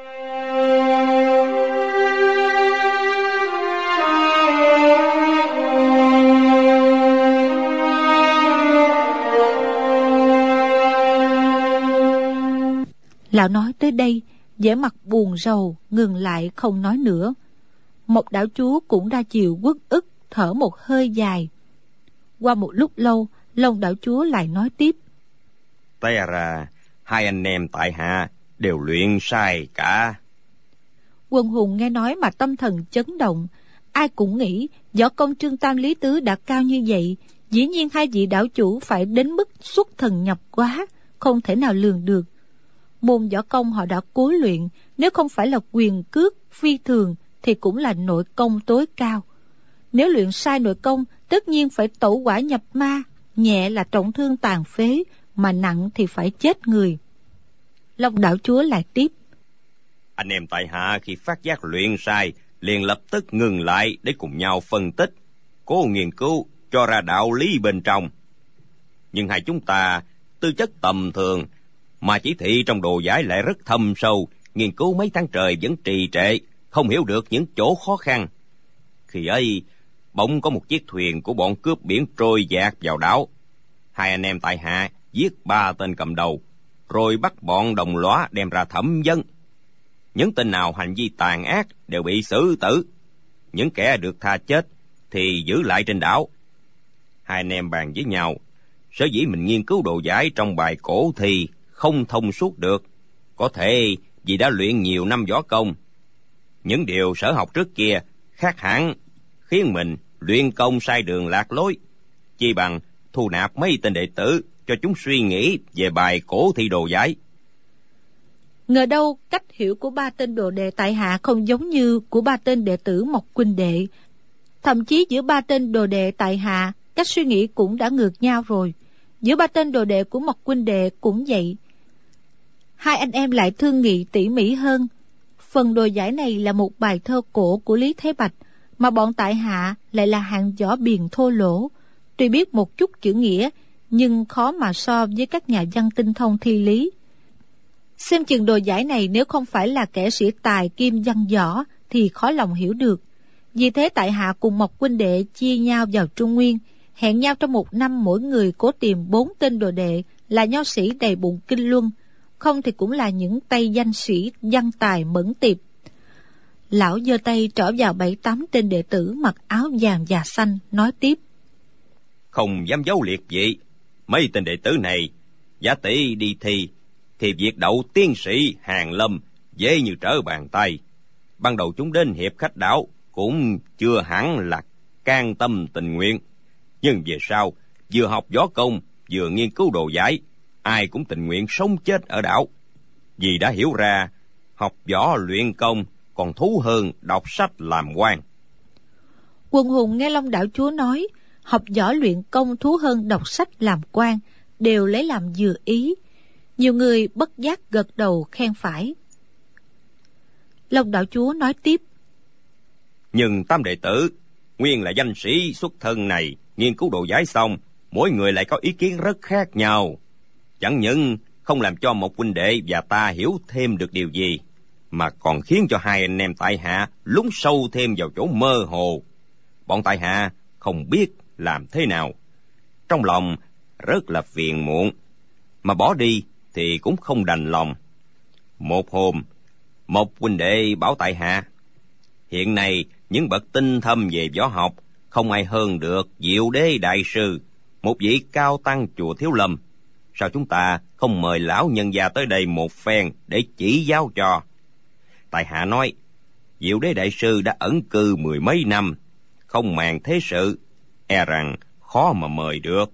Lão nói tới đây, vẻ mặt buồn rầu, ngừng lại không nói nữa. Một đảo chúa cũng ra chiều uất ức, thở một hơi dài. Qua một lúc lâu, Long đảo chúa lại nói tiếp. Té ra, hai anh em tại hạ đều luyện sai cả. Quần hùng nghe nói mà tâm thần chấn động. Ai cũng nghĩ võ công Trương Tam Lý Tứ đã cao như vậy, dĩ nhiên hai vị đảo chủ phải đến mức xuất thần nhập hóa, không thể nào lường được. Môn võ công họ đã cố luyện, nếu không phải là quyền cước phi thường thì cũng là nội công tối cao. Nếu luyện sai nội công, tất nhiên phải tẩu hỏa nhập ma, nhẹ là trọng thương tàn phế, mà nặng thì phải chết người. Long đảo chúa lại tiếp. Anh em tại hạ khi phát giác luyện sai, liền lập tức ngừng lại để cùng nhau phân tích, cố nghiên cứu cho ra đạo lý bên trong. Nhưng hai chúng ta tư chất tầm thường, mà chỉ thị trong đồ giải lại rất thâm sâu, nghiên cứu mấy tháng trời vẫn trì trệ, không hiểu được những chỗ khó khăn. Khi ấy, bỗng có một chiếc thuyền của bọn cướp biển trôi dạt vào đảo. Hai anh em tại hạ giết ba tên cầm đầu, rồi bắt bọn đồng lõa đem ra thẩm vấn. Những tên nào hành vi tàn ác đều bị xử tử, những kẻ được tha chết thì giữ lại trên đảo. Hai anh em bàn với nhau, sở dĩ mình nghiên cứu đồ giải trong bài cổ thì không thông suốt được, có thể vì đã luyện nhiều năm võ công. Những điều sở học trước kia khác hẳn, khiến mình luyện công sai đường lạc lối. Chi bằng thu nạp mấy tên đệ tử cho chúng suy nghĩ về bài cổ thi đồ giải. Ngờ đâu cách hiểu của ba tên đồ đệ tại hạ không giống như của ba tên đệ tử Mộc huynh đệ. Thậm chí giữa ba tên đồ đệ tại hạ, cách suy nghĩ cũng đã ngược nhau rồi. Giữa ba tên đồ đệ của Mộc huynh đệ cũng vậy. Hai anh em lại thương nghị tỉ mỉ hơn. Phần đồ giải này là một bài thơ cổ của Lý Thế Bạch, mà bọn tại hạ lại là hạng võ biền thô lỗ. Tuy biết một chút chữ nghĩa, nhưng khó mà so với các nhà văn tinh thông thi lý. Xem chừng đồ giải này nếu không phải là kẻ sĩ tài kim văn võ thì khó lòng hiểu được. Vì thế tại hạ cùng Mộc huynh đệ chia nhau vào Trung Nguyên, hẹn nhau trong một năm mỗi người cố tìm bốn tên đồ đệ là nho sĩ đầy bụng kinh luân, không thì cũng là những tay danh sĩ văn tài mẫn tiệp. Lão giơ tay trỏ vào bảy tám tên đệ tử mặc áo vàng và xanh, nói tiếp: Không dám giấu liệt vậy, mấy tên đệ tử này giả tỷ đi thi thì việc đậu tiến sĩ hàn lâm dễ như trở bàn tay. Ban đầu chúng đến hiệp khách đảo cũng chưa hẳn là can tâm tình nguyện, nhưng về sau vừa học võ công vừa nghiên cứu đồ giải, ai cũng tình nguyện sống chết ở đảo, vì đã hiểu ra học võ luyện công còn thú hơn đọc sách làm quan. Quần hùng nghe Long đảo chúa nói học võ luyện công thú hơn đọc sách làm quan, đều lấy làm vừa ý. Nhiều người bất giác gật đầu khen phải. Long đảo chúa nói tiếp: Nhưng tam đệ tử nguyên là danh sĩ xuất thân này, nghiên cứu đồ giải xong, mỗi người lại có ý kiến rất khác nhau. Chẳng những không làm cho một huynh đệ và ta hiểu thêm được điều gì, mà còn khiến cho hai anh em tại hạ lún sâu thêm vào chỗ mơ hồ. Bọn tại hạ không biết làm thế nào, trong lòng rất là phiền muộn, mà bỏ đi thì cũng không đành lòng. Một hôm, một huynh đệ bảo tại hạ: Hiện nay những bậc tinh thâm về võ học không ai hơn được Diệu Đế đại sư, một vị cao tăng chùa Thiếu Lâm. Sao chúng ta không mời lão nhân gia tới đây một phen để chỉ giáo cho? Tại hạ nói: Diệu Đế đại sư đã ẩn cư mười mấy năm, không màng thế sự, e rằng khó mà mời được.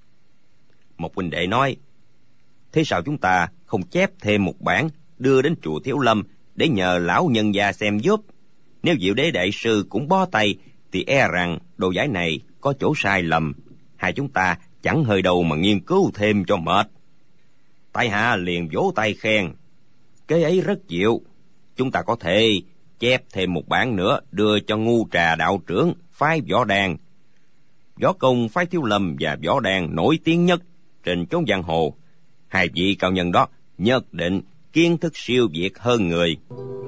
Một huynh đệ nói: Thế sao chúng ta không chép thêm một bản đưa đến chùa Thiếu Lâm để nhờ lão nhân gia xem giúp? Nếu Diệu Đế đại sư cũng bó tay thì e rằng đồ giải này có chỗ sai lầm, hai chúng ta chẳng hơi đâu mà nghiên cứu thêm cho mệt. Tại hạ liền vỗ tay khen: Kế ấy rất diệu, chúng ta có thể chép thêm một bản nữa đưa cho Ngu Trà đạo trưởng phái Võ Đàn. Võ công phái Thiếu Lâm và Võ Đàn nổi tiếng nhất trên chốn giang hồ. Hai vị cao nhân đó nhất định kiến thức siêu việt hơn người.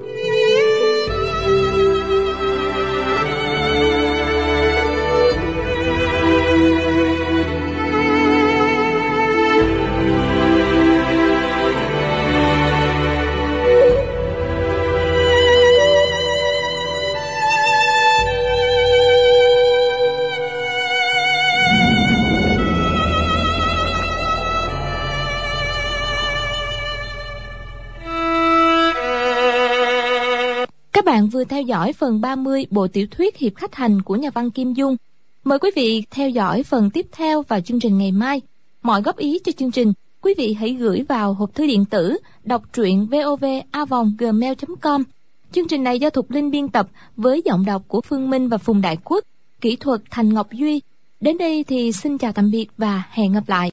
Các bạn vừa theo dõi phần ba mươi bộ tiểu thuyết Hiệp Khách Hành của nhà văn Kim Dung. Mời quý vị theo dõi phần tiếp theo vào chương trình ngày mai. Mọi góp ý cho chương trình, quý vị hãy gửi vào hộp thư điện tử đọc truyện vov a vòng gmail chấm com. Chương trình này do Thục Linh biên tập với giọng đọc của Phương Minh và Phùng Đại Quốc, kỹ thuật Thành Ngọc Duy. Đến đây thì xin chào tạm biệt và hẹn gặp lại.